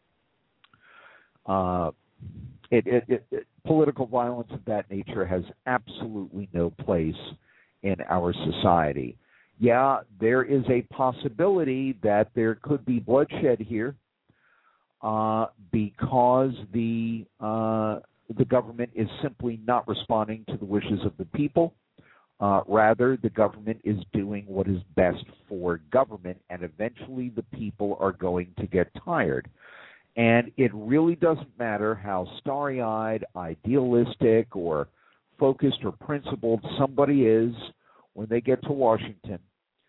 Uh, it, it, it, it, political violence of that nature has absolutely no place in our society. Yeah, there is a possibility that there could be bloodshed here uh, because the uh, the government is simply not responding to the wishes of the people. Uh, rather, the government is doing what is best for government, and eventually the people are going to get tired. And it really doesn't matter how starry-eyed, idealistic, or focused or principled somebody is when they get to Washington,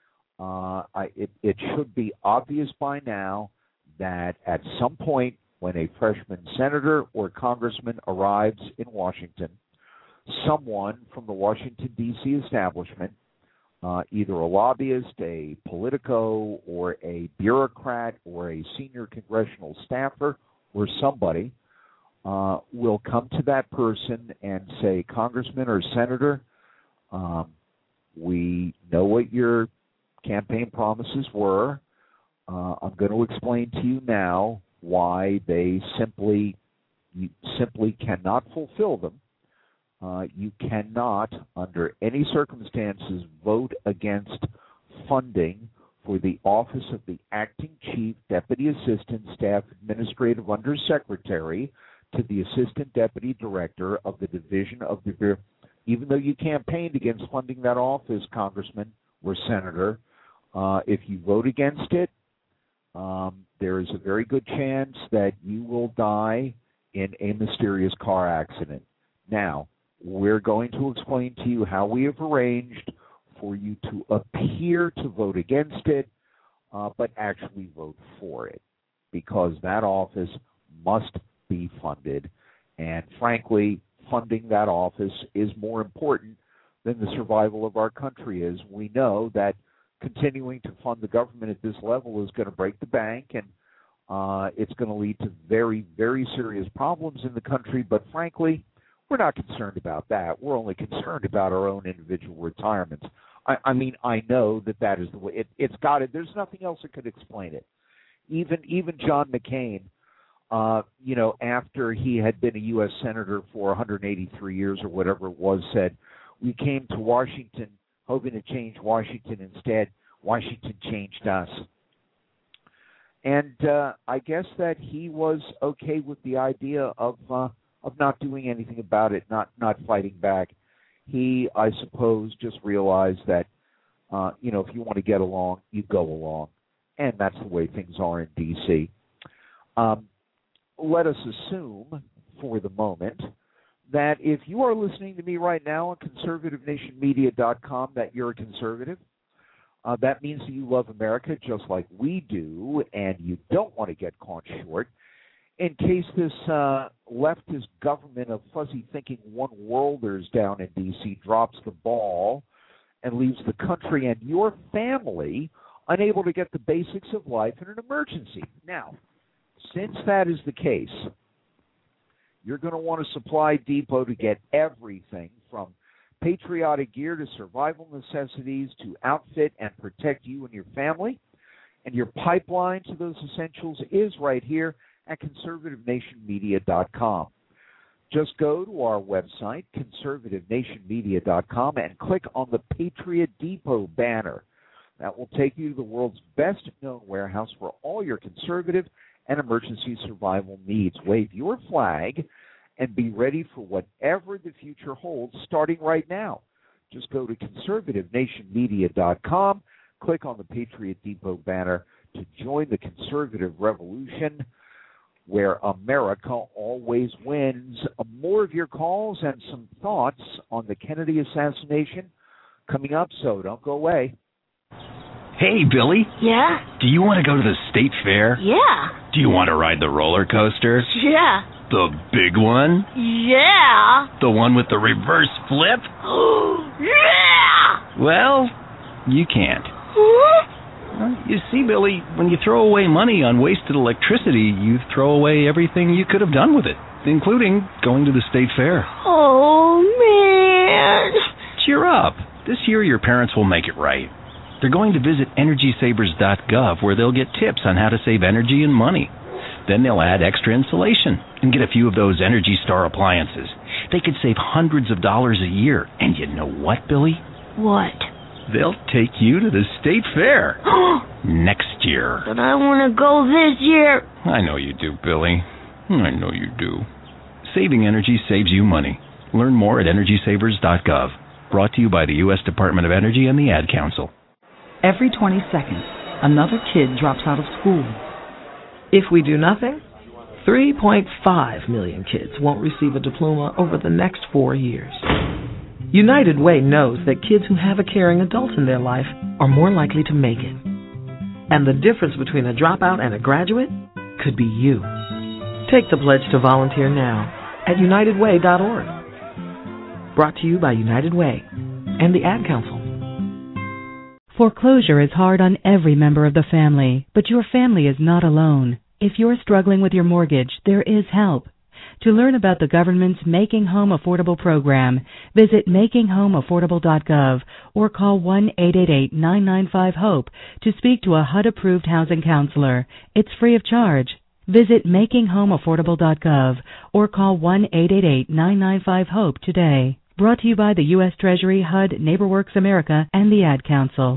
uh, I, it, it should be obvious by now that at some point when a freshman senator or congressman arrives in Washington, someone from the Washington, D C establishment, uh, either a lobbyist, a politico, or a bureaucrat, or a senior congressional staffer, or somebody, uh, will come to that person and say, Congressman or Senator, um, we know what your campaign promises were. Uh, I'm going to explain to you now why they simply you simply cannot fulfill them. Uh, you cannot, under any circumstances, vote against funding for the office of the Acting Chief Deputy Assistant Staff Administrative Undersecretary to the Assistant Deputy Director of the Division of the Bureau. Even though you campaigned against funding that office, Congressman or Senator, uh, if you vote against it, um, there is a very good chance that you will die in a mysterious car accident. Now, we're going to explain to you how we have arranged for you to appear to vote against it, uh, but actually vote for it, because that office must be funded. And frankly, funding that office is more important than the survival of our country is. We know that continuing to fund the government at this level is going to break the bank, and uh, it's going to lead to very, very serious problems in the country. But frankly, we're not concerned about that. We're only concerned about our own individual retirements. I, I mean, I know that that is the way. It, it's got it. There's nothing else that could explain it. Even even John McCain, uh, you know, after he had been a U S senator for one hundred eighty-three years or whatever it was, said, we came to Washington hoping to change Washington. Instead, Washington changed us. And uh, I guess that he was okay with the idea of uh, of not doing anything about it, not not fighting back. He, I suppose, just realized that, uh, you know, if you want to get along, you go along. And that's the way things are in D C. Um, let us assume for the moment that if you are listening to me right now on conservative nation media dot com, that you're a conservative. Uh, that means that you love America just like we do, and you don't want to get caught short. In case this uh, leftist government of fuzzy-thinking one-worlders down in D C drops the ball and leaves the country and your family unable to get the basics of life in an emergency. Now, since that is the case, you're going to want a supply depot to get everything from patriotic gear to survival necessities to outfit and protect you and your family. And your pipeline to those essentials is right here at conservative nation media dot com. Just go to our website, conservative nation media dot com, and click on the Patriot Depot banner. That will take you to the world's best-known warehouse for all your conservative and emergency survival needs. Wave your flag and be ready for whatever the future holds starting right now. Just go to conservative nation media dot com, click on the Patriot Depot banner to join the conservative revolution where America always wins. More of your calls and some thoughts on the Kennedy assassination coming up, so don't go away. Hey, Billy. Yeah? Do you want to go to the state fair? Yeah. Do you want to ride the roller coaster? Yeah. The big one? Yeah. The one with the reverse flip? Yeah. Well, you can't. Huh? You see, Billy, when you throw away money on wasted electricity, you throw away everything you could have done with it, including going to the state fair. Oh, man. Cheer up. This year your parents will make it right. They're going to visit energy savers dot gov where they'll get tips on how to save energy and money. Then they'll add extra insulation and get a few of those Energy Star appliances. They could save hundreds of dollars a year. And you know what, Billy? What? They'll take you to the state fair next year. But I want to go this year. I know you do, Billy. I know you do. Saving energy saves you money. Learn more at energy savers dot gov. Brought to you by the U S Department of Energy and the Ad Council. Every twenty seconds, another kid drops out of school. If we do nothing, three point five million kids won't receive a diploma over the next four years. United Way knows that kids who have a caring adult in their life are more likely to make it. And the difference between a dropout and a graduate could be you. Take the pledge to volunteer now at united way dot org. Brought to you by United Way and the Ad Council. Foreclosure is hard on every member of the family, but your family is not alone. If you're struggling with your mortgage, there is help. To learn about the government's Making Home Affordable program, visit making home affordable dot gov or call one eight eight eight, nine nine five, HOPE to speak to a H U D-approved housing counselor. It's free of charge. Visit making home affordable dot gov or call one eight eight eight, nine nine five, HOPE today. Brought to you by the U S Treasury, H U D, NeighborWorks America, and the Ad Council.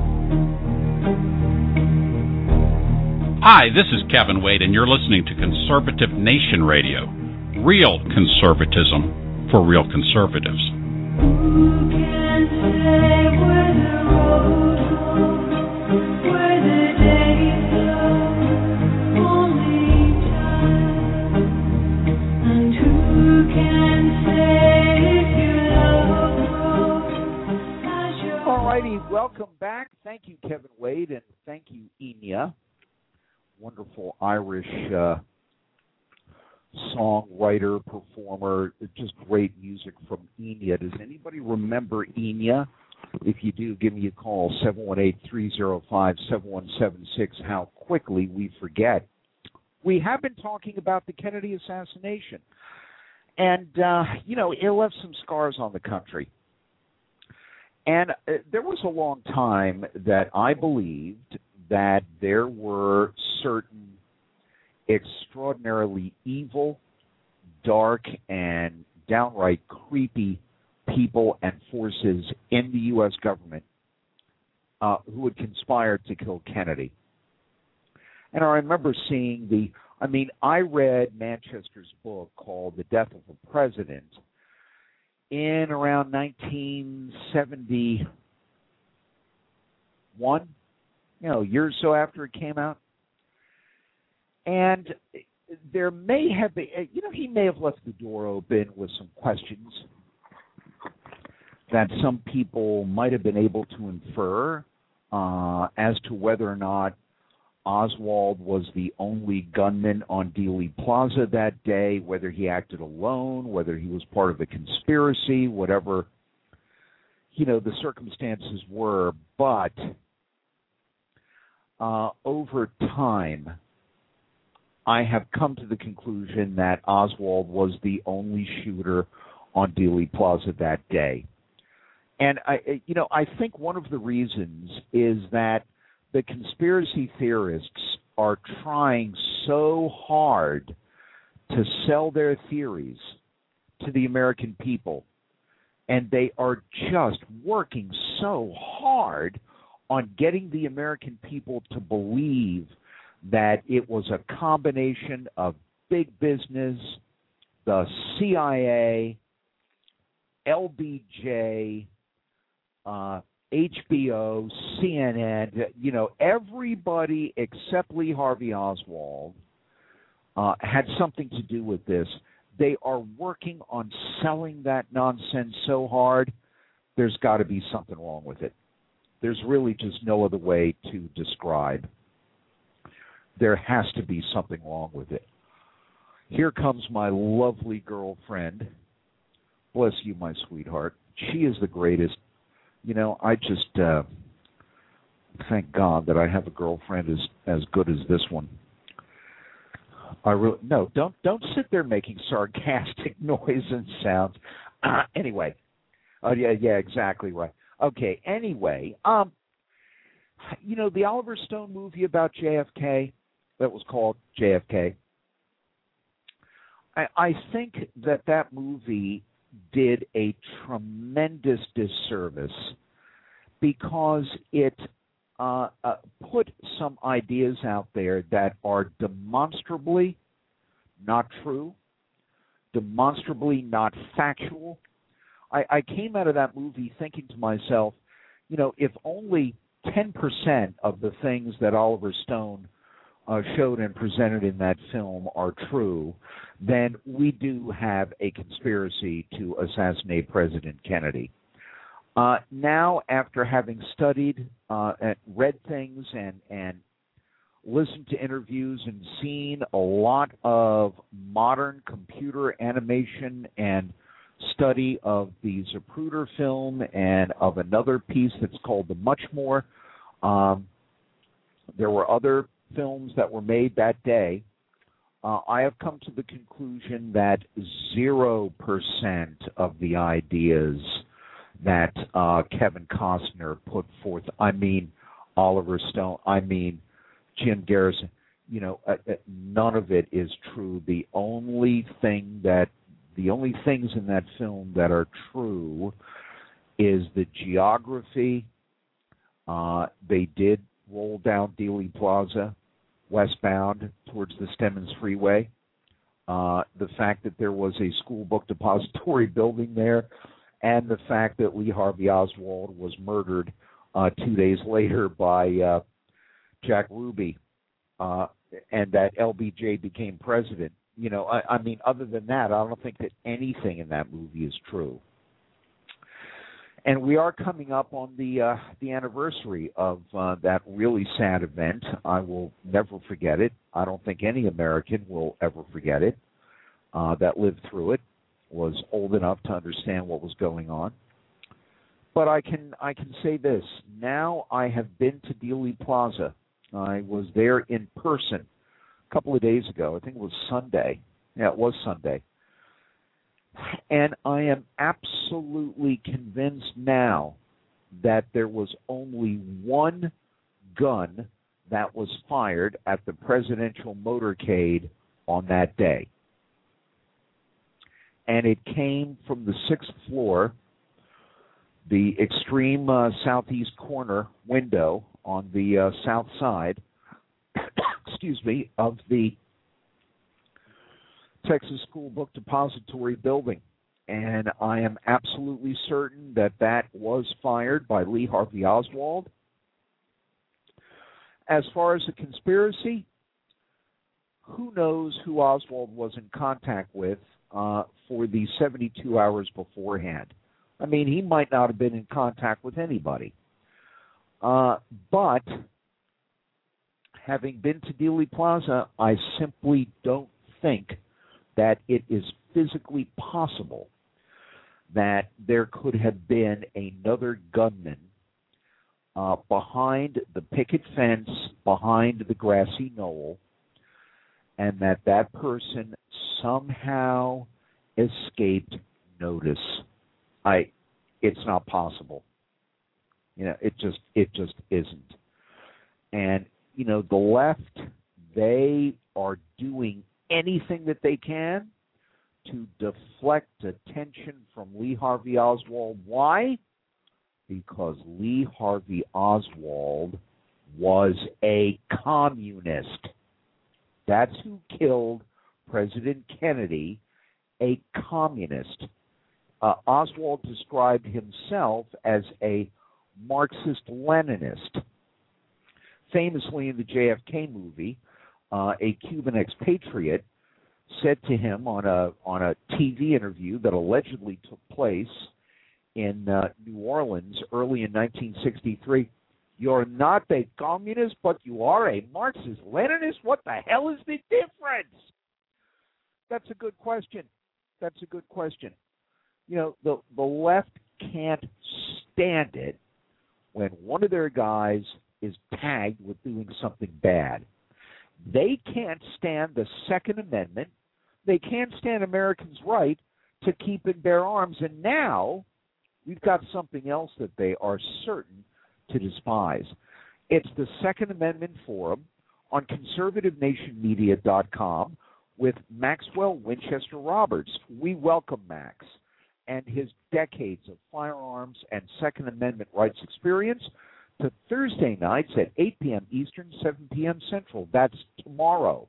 Hi, this is Kevin Wade, and you're listening to Conservative Nation Radio. Real conservatism for real conservatives. Who can say where the road goes, where the days go, only time. And who can say if your love grows as your... All righty, welcome back. Thank you, Kevin Wade, and thank you, Enya. Wonderful Irish uh, songwriter, performer, just great music from Enya. Does anybody remember Enya? If you do, give me a call, seven one eight, three oh five, seven one seven six. How quickly we forget. We have been talking about the Kennedy assassination. And, uh, you know, it left some scars on the country. And uh, there was a long time that I believed that there were certain extraordinarily evil, dark, and downright creepy people and forces in the U S government uh, who had conspired to kill Kennedy. And I remember seeing the, I mean, I read Manchester's book called The Death of a President in around nineteen seventy-one, you know, a year or so after it came out. And there may have been, you know, he may have left the door open with some questions that some people might have been able to infer uh, as to whether or not Oswald was the only gunman on Dealey Plaza that day, whether he acted alone, whether he was part of a conspiracy, whatever, you know, the circumstances were. But uh, over time, I have come to the conclusion that Oswald was the only shooter on Dealey Plaza that day. And, I, you know, I think one of the reasons is that the conspiracy theorists are trying so hard to sell their theories to the American people, and they are just working so hard on getting the American people to believe that it was a combination of big business, the C I A, L B J, uh, H B O, C N N, you know, everybody except Lee Harvey Oswald uh, had something to do with this. They are working on selling that nonsense so hard, there's got to be something wrong with it. There's really just no other way to describe. There has to be something wrong with it. Here comes my lovely girlfriend. Bless you, my sweetheart. She is the greatest. You know, I just uh, thank God that I have a girlfriend as as good as this one. I really no, don't don't sit there making sarcastic noise and sounds. Uh, anyway, oh yeah, yeah, exactly right. Okay, anyway, um, you know the Oliver Stone movie about J F K that was called J F K. I, I think that that movie did a tremendous disservice because it uh, uh, put some ideas out there that are demonstrably not true, demonstrably not factual. I, I came out of that movie thinking to myself, you know, if only ten percent of the things that Oliver Stone uh, showed and presented in that film are true, then we do have a conspiracy to assassinate President Kennedy. Uh, now, after having studied, uh, and read things and, and listened to interviews and seen a lot of modern computer animation and study of the Zapruder film and of another piece that's called The Much More, um, there were other films that were made that day. Uh, I have come to the conclusion that zero percent of the ideas that uh, Kevin Costner put forth, I mean Oliver Stone, I mean Jim Garrison, you know, uh, uh, none of it is true. The only thing that, the only things in that film that are true is the geography. Uh, they did roll down Dealey Plaza westbound towards the Stemmons Freeway. Uh, the fact that there was a school book depository building there, and the fact that Lee Harvey Oswald was murdered uh, two days later by uh, Jack Ruby, uh, and that L B J became president. You know, I, I mean, other than that, I don't think that anything in that movie is true. And we are coming up on the uh, the anniversary of uh, that really sad event. I will never forget it. I don't think any American will ever forget it uh, that lived through it, was old enough to understand what was going on. But I can I can say this. Now I have been to Dealey Plaza. I was there in person a couple of days ago. I think it was Sunday. Yeah, it was Sunday. And I am absolutely convinced now that there was only one gun that was fired at the presidential motorcade on that day. And it came from the sixth floor, the extreme uh, southeast corner window on the uh, south side, excuse me, of the Texas School Book Depository building. And I am absolutely certain that that was fired by Lee Harvey Oswald. As far as the conspiracy, who knows who Oswald was in contact with uh, for the seventy-two hours beforehand. I mean, he might not have been in contact with anybody. Uh, but having been to Dealey Plaza, I simply don't think that it is physically possible that there could have been another gunman uh, behind the picket fence, behind the grassy knoll, and that that person somehow escaped notice. I, it's not possible. You know, it just, it just isn't. And, you know, the left, they are doing anything that they can to deflect attention from Lee Harvey Oswald. Why? Because Lee Harvey Oswald was a communist. That's who killed President Kennedy, a communist. Uh, Oswald described himself as a Marxist-Leninist. Famously in the J F K movie, uh, a Cuban expatriate said to him on a on a T V interview that allegedly took place in uh, New Orleans early in nineteen sixty-three, "You're not a communist, but you are a Marxist-Leninist? What the hell is the difference?" That's a good question. That's a good question. You know, the the left can't stand it when one of their guys is tagged with doing something bad. They can't stand the Second Amendment. They can't stand Americans' right to keep and bear arms. And now we've got something else that they are certain to despise. It's the Second Amendment Forum on conservative nation media dot com with Maxwell Winchester Roberts. We welcome Max and his decades of firearms and Second Amendment rights experience to Thursday nights at eight p.m. Eastern, seven p.m. Central. That's tomorrow.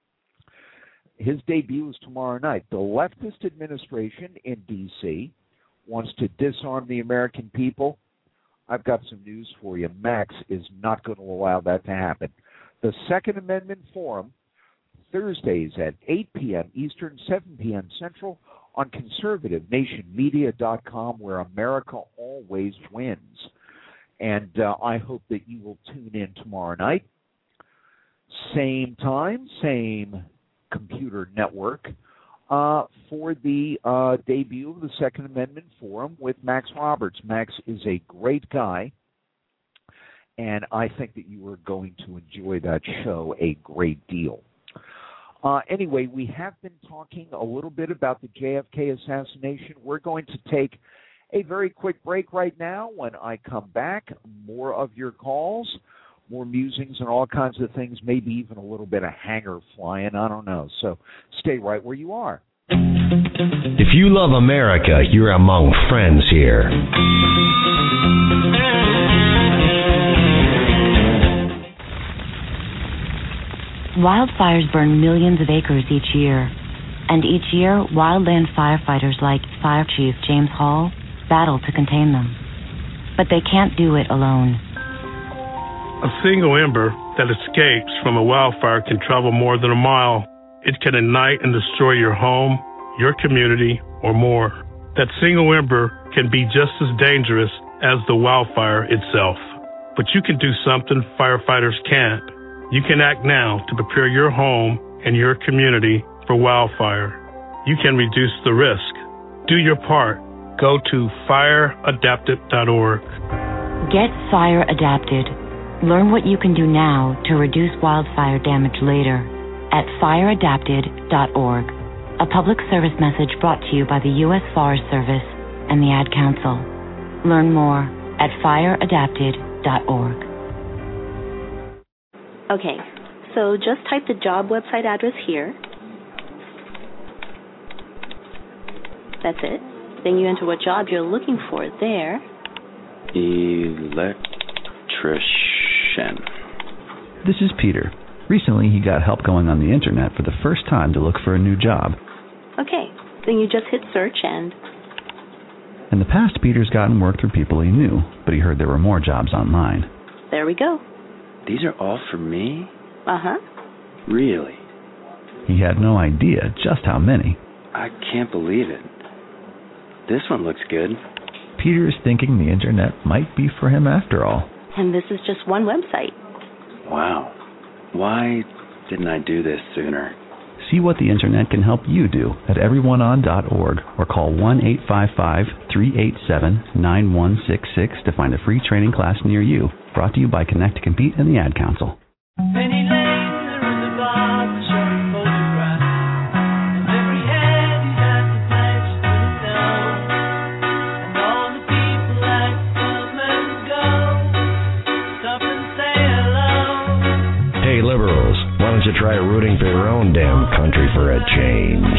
His debut is tomorrow night. The leftist administration in D C wants to disarm the American people. I've got some news for you. Max is not going to allow that to happen. the Second Amendment Forum, Thursdays at eight p.m. Eastern, seven p.m. Central, on conservative nation media dot com, where America always wins. And uh, I hope that you will tune in tomorrow night. Same time, same computer network, uh, for the uh, debut of the Second Amendment Forum with Max Roberts. Max is a great guy, and I think that you are going to enjoy that show a great deal. Uh, anyway, we have been talking a little bit about the J F K assassination. We're going to take a very quick break right now. When I come back, more of your calls, more musings and all kinds of things, maybe even a little bit of hanger flying, I don't know. So stay right where you are. If you love America, you're among friends here. Wildfires burn millions of acres each year, and each year, wildland firefighters like Fire Chief James Hall battle to contain them. But they can't do it alone. A single ember that escapes from a wildfire can travel more than a mile. It can ignite and destroy your home, your community, or more. That single ember can be just as dangerous as the wildfire itself. But you can do something firefighters can't. You can act now to prepare your home and your community for wildfire. You can reduce the risk. Do your part. Go to fire adapted dot org. Get fire adapted. Learn what you can do now to reduce wildfire damage later at fire adapted dot org. A public service message brought to you by the U S Forest Service and the Ad Council. Learn more at fire adapted dot org. Okay, so just type the job website address here. That's it. Then you enter what job you're looking for there. Electrician. This is Peter. Recently, he got help going on the internet for the first time to look for a new job. Okay, then you just hit search and... In the past, Peter's gotten work through people he knew, but he heard there were more jobs online. There we go. These are all for me? Uh-huh. Really? He had no idea just how many. I can't believe it. This one looks good. Peter is thinking the internet might be for him after all. And this is just one website. Wow. Why didn't I do this sooner? See what the internet can help you do at everyone on dot org or call one eight five five, three eight seven, nine one six six to find a free training class near you. Brought to you by Connect to Compete and the Ad Council. Penny Lane, there is a barber showing photographs of every head he's had the pleasure to know, and all the people that come and go, stop and say hello. Hey, liberals, why don't you try rooting for your own damn country for a change?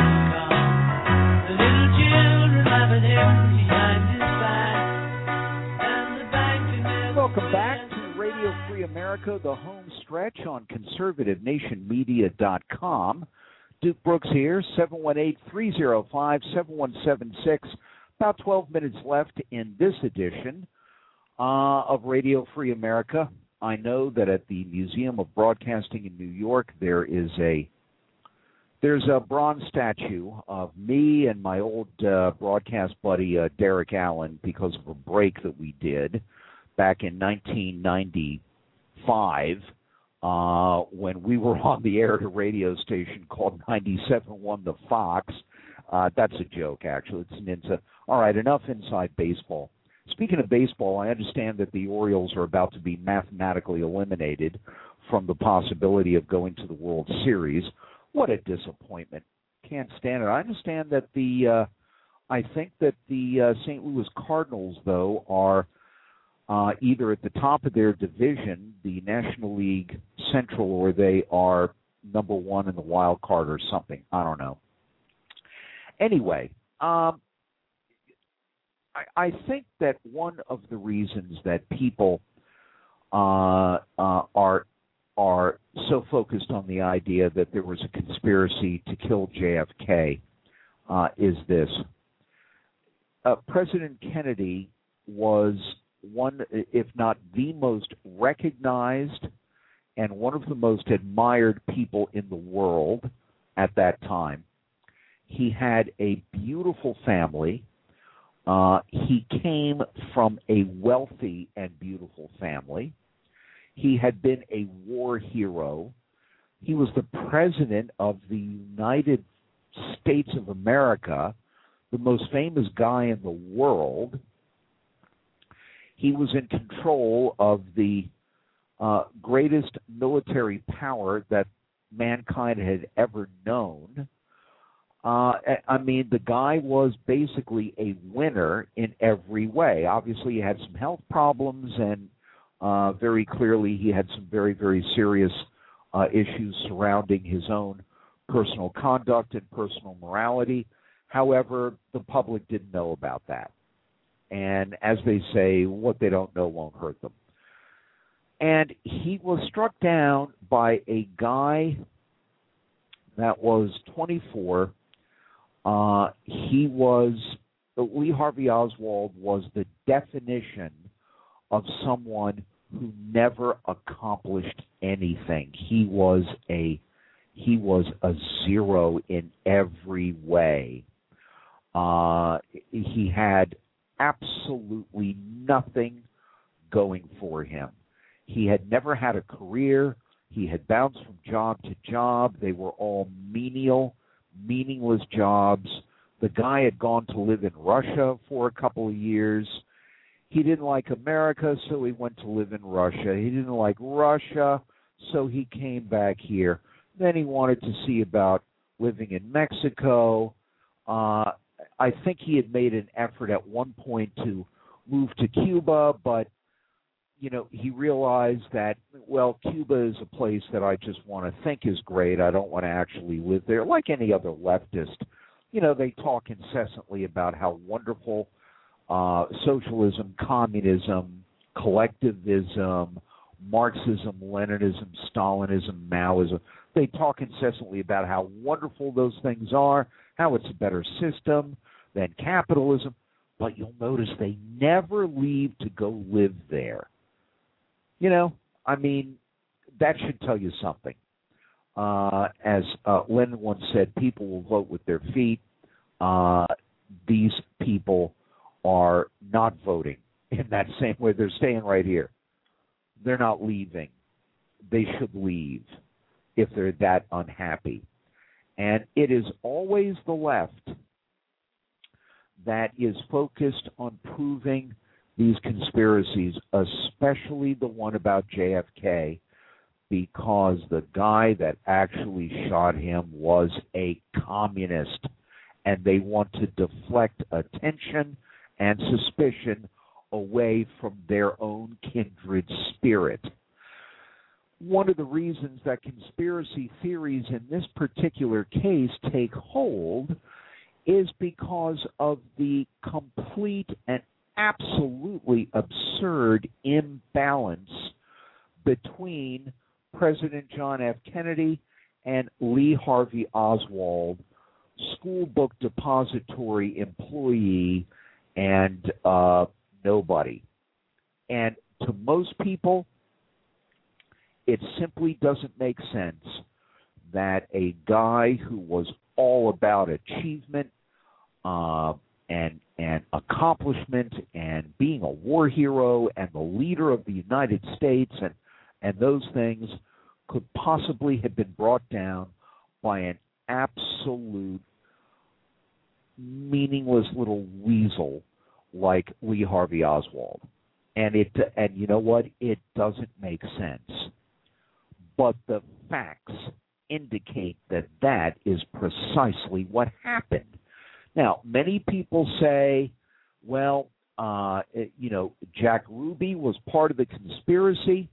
The little children laughing him behind his back, and the bank can... Welcome back to Radio Free America, the home stretch on conservative nation media dot com. Duke Brooks here, seven one eight, three oh five, seven one seven six. About twelve minutes left in this edition uh, of Radio Free America. I know that at the Museum of Broadcasting in New York, there is a there's a bronze statue of me and my old uh, broadcast buddy uh, Derek Allen because of a break that we did back in nineteen ninety-five uh, when we were on the air at a radio station called ninety-seven point one The Fox. Uh, that's a joke, actually. It's an inside. All right, enough inside baseball. Speaking of baseball, I understand that the Orioles are about to be mathematically eliminated from the possibility of going to the World Series. What a disappointment. Can't stand it. I understand that the, uh, I think that the uh, Saint Louis Cardinals, though, are uh, either at the top of their division, the National League Central, or they are number one in the wild card or something. I don't know. Anyway, um, I, I think that one of the reasons that people uh, uh, are are so focused on the idea that there was a conspiracy to kill J F K uh, is this. Uh, President Kennedy was one, if not the most recognized and one of the most admired people in the world at that time. He had a beautiful family. Uh, he came from a wealthy and beautiful family. He had been a war hero. He was the president of the United States of America, the most famous guy in the world. He was in control of the uh, greatest military power that mankind had ever known. Uh, I mean, the guy was basically a winner in every way. Obviously, he had some health problems, and uh, very clearly he had some very, very serious uh, issues surrounding his own personal conduct and personal morality. However, the public didn't know about that. And as they say, what they don't know won't hurt them. And he was struck down by a guy that was twenty-four. Uh, he was, Lee Harvey Oswald was the definition of someone who never accomplished anything. He was a, he was a zero in every way. Uh, he had absolutely nothing going for him. He had never had a career. He had bounced from job to job. They were all menial, meaningless jobs. The guy had gone to live in Russia for a couple of years. He didn't like America, so he went to live in Russia. He didn't like Russia, so he came back here. Then he wanted to see about living in Mexico. Uh, I think he had made an effort at one point to move to Cuba, but you know, he realized that, well, Cuba is a place that I just want to think is great. I don't want to actually live there. Like any other leftist, you know, they talk incessantly about how wonderful uh, socialism, communism, collectivism, Marxism, Leninism, Stalinism, Maoism, they talk incessantly about how wonderful those things are, how it's a better system than capitalism, but you'll notice they never leave to go live there. You know, I mean, that should tell you something. Uh, as uh, Lenin once said, people will vote with their feet. Uh, these people are not voting in that same way. They're staying right here. They're not leaving. They should leave if they're that unhappy. And it is always the left that is focused on proving these conspiracies, especially the one about J F K, because the guy that actually shot him was a communist, and they want to deflect attention and suspicion away from their own kindred spirit. One of the reasons that conspiracy theories in this particular case take hold is because of the complete and absolutely absurd imbalance between President John F. Kennedy and Lee Harvey Oswald, school book depository employee and uh, nobody. And to most people, it simply doesn't make sense that a guy who was all about achievement uh, and and accomplishment and being a war hero and the leader of the United States and, and those things could possibly have been brought down by an absolute meaningless little weasel like Lee Harvey Oswald. And it and you know what? It doesn't make sense. But the facts indicate that that is precisely what happened. Now, many people say, well, uh, you know, Jack Ruby was part of the conspiracy,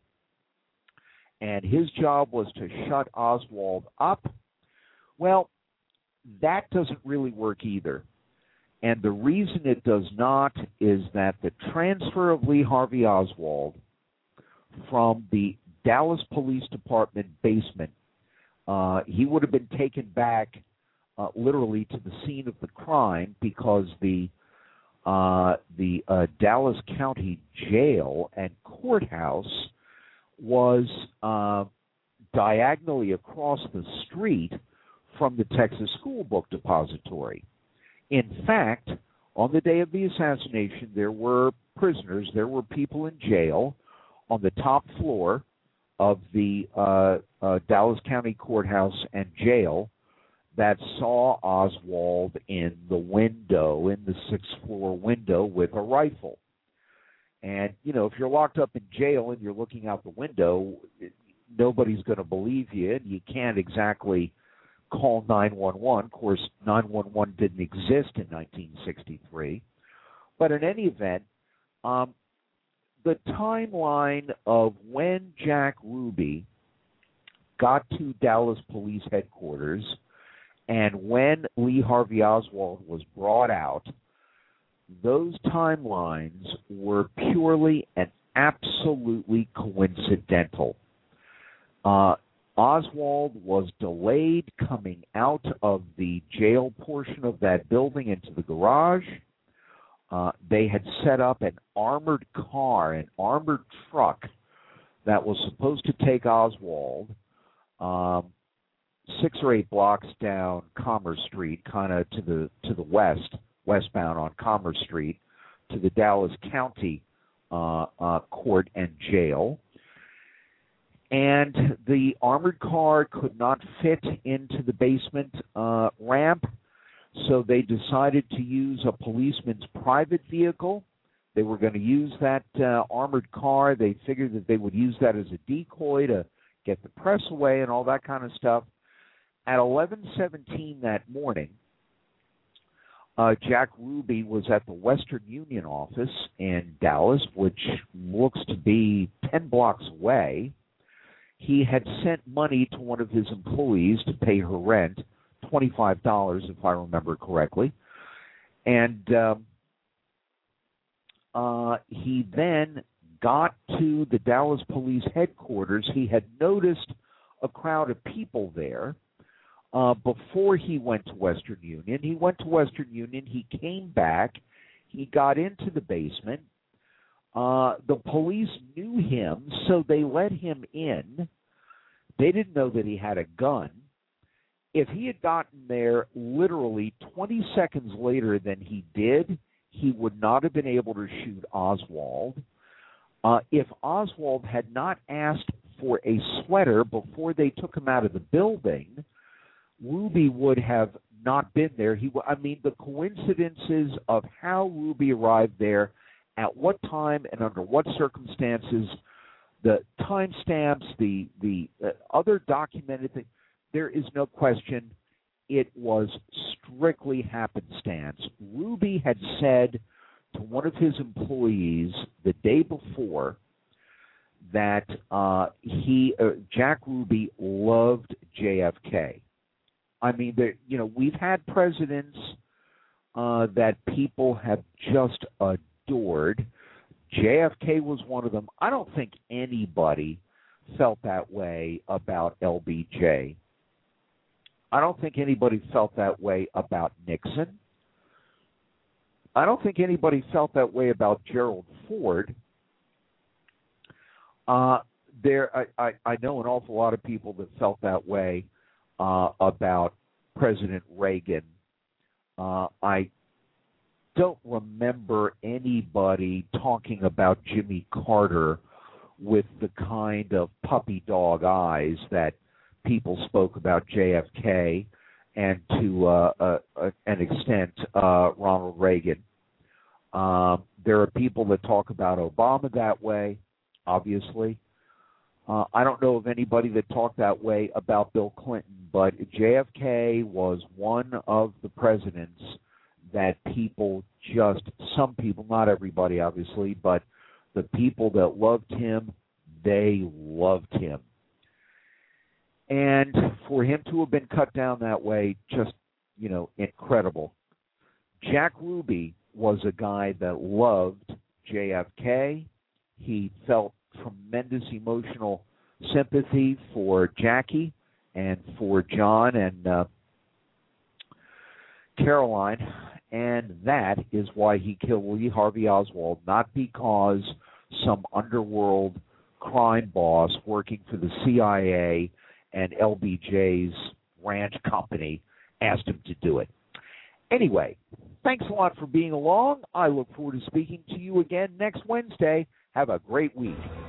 and his job was to shut Oswald up. Well, that doesn't really work either. And the reason it does not is that the transfer of Lee Harvey Oswald from the Dallas Police Department basement, uh, he would have been taken back Uh, literally to the scene of the crime because the uh, the uh, Dallas County Jail and Courthouse was uh, diagonally across the street from the Texas School Book Depository. In fact, on the day of the assassination, there were prisoners, there were people in jail on the top floor of the uh, uh, Dallas County Courthouse and jail that saw Oswald in the window, in the sixth floor window with a rifle. And, you know, if you're locked up in jail and you're looking out the window, nobody's going to believe you, and you can't exactly call nine one one. Of course, nine one one didn't exist in nineteen sixty-three. But in any event, um, the timeline of when Jack Ruby got to Dallas Police Headquarters and when Lee Harvey Oswald was brought out, those timelines were purely and absolutely coincidental. Uh, Oswald was delayed coming out of the jail portion of that building into the garage. Uh, they had set up an armored car, an armored truck that was supposed to take Oswald um, six or eight blocks down Commerce Street, kind of to the to the west, westbound on Commerce Street, to the Dallas County uh, uh, court and jail. And the armored car could not fit into the basement uh, ramp, so they decided to use a policeman's private vehicle. They were going to use that uh, armored car. They figured that they would use that as a decoy to get the press away and all that kind of stuff. At eleven seventeen that morning, uh, Jack Ruby was at the Western Union office in Dallas, which looks to be ten blocks away. He had sent money to one of his employees to pay her rent, twenty-five dollars if I remember correctly. And um, uh, he then got to the Dallas Police Headquarters. He had noticed a crowd of people there uh, before he went to Western Union. He went to Western Union. He came back. He got into the basement. Uh, the police knew him, so they let him in. They didn't know that he had a gun. If he had gotten there literally twenty seconds later than he did, he would not have been able to shoot Oswald. Uh, if Oswald had not asked for a sweater before they took him out of the building, Ruby would have not been there. He, I mean, the coincidences of how Ruby arrived there, at what time and under what circumstances, the timestamps, the the uh, other documented things, there is no question it was strictly happenstance. Ruby had said to one of his employees the day before that uh, he, uh, Jack Ruby, loved J F K. I mean, there, you know, we've had presidents uh, that people have just adored. J F K was one of them. I don't think anybody felt that way about L B J. I don't think anybody felt that way about Nixon. I don't think anybody felt that way about Gerald Ford. Uh, there, I, I, I know an awful lot of people that felt that way uh, about President Reagan. Uh, I don't remember anybody talking about Jimmy Carter with the kind of puppy dog eyes that people spoke about J F K and to uh, uh, uh, an extent uh, Ronald Reagan. Uh, there are people that talk about Obama that way, obviously. Uh, I don't know of anybody that talked that way about Bill Clinton, but J F K was one of the presidents that people just, some people, not everybody obviously, but the people that loved him, they loved him. And for him to have been cut down that way, just, you know, incredible. Jack Ruby was a guy that loved J F K. He felt tremendous emotional sympathy for Jackie and for John and uh, Caroline, and that is why he killed Lee Harvey Oswald, not because some underworld crime boss working for the C I A and L B J's ranch company asked him to do it. Anyway, thanks a lot for being along. I look forward to speaking to you again next Wednesday. Have a great week.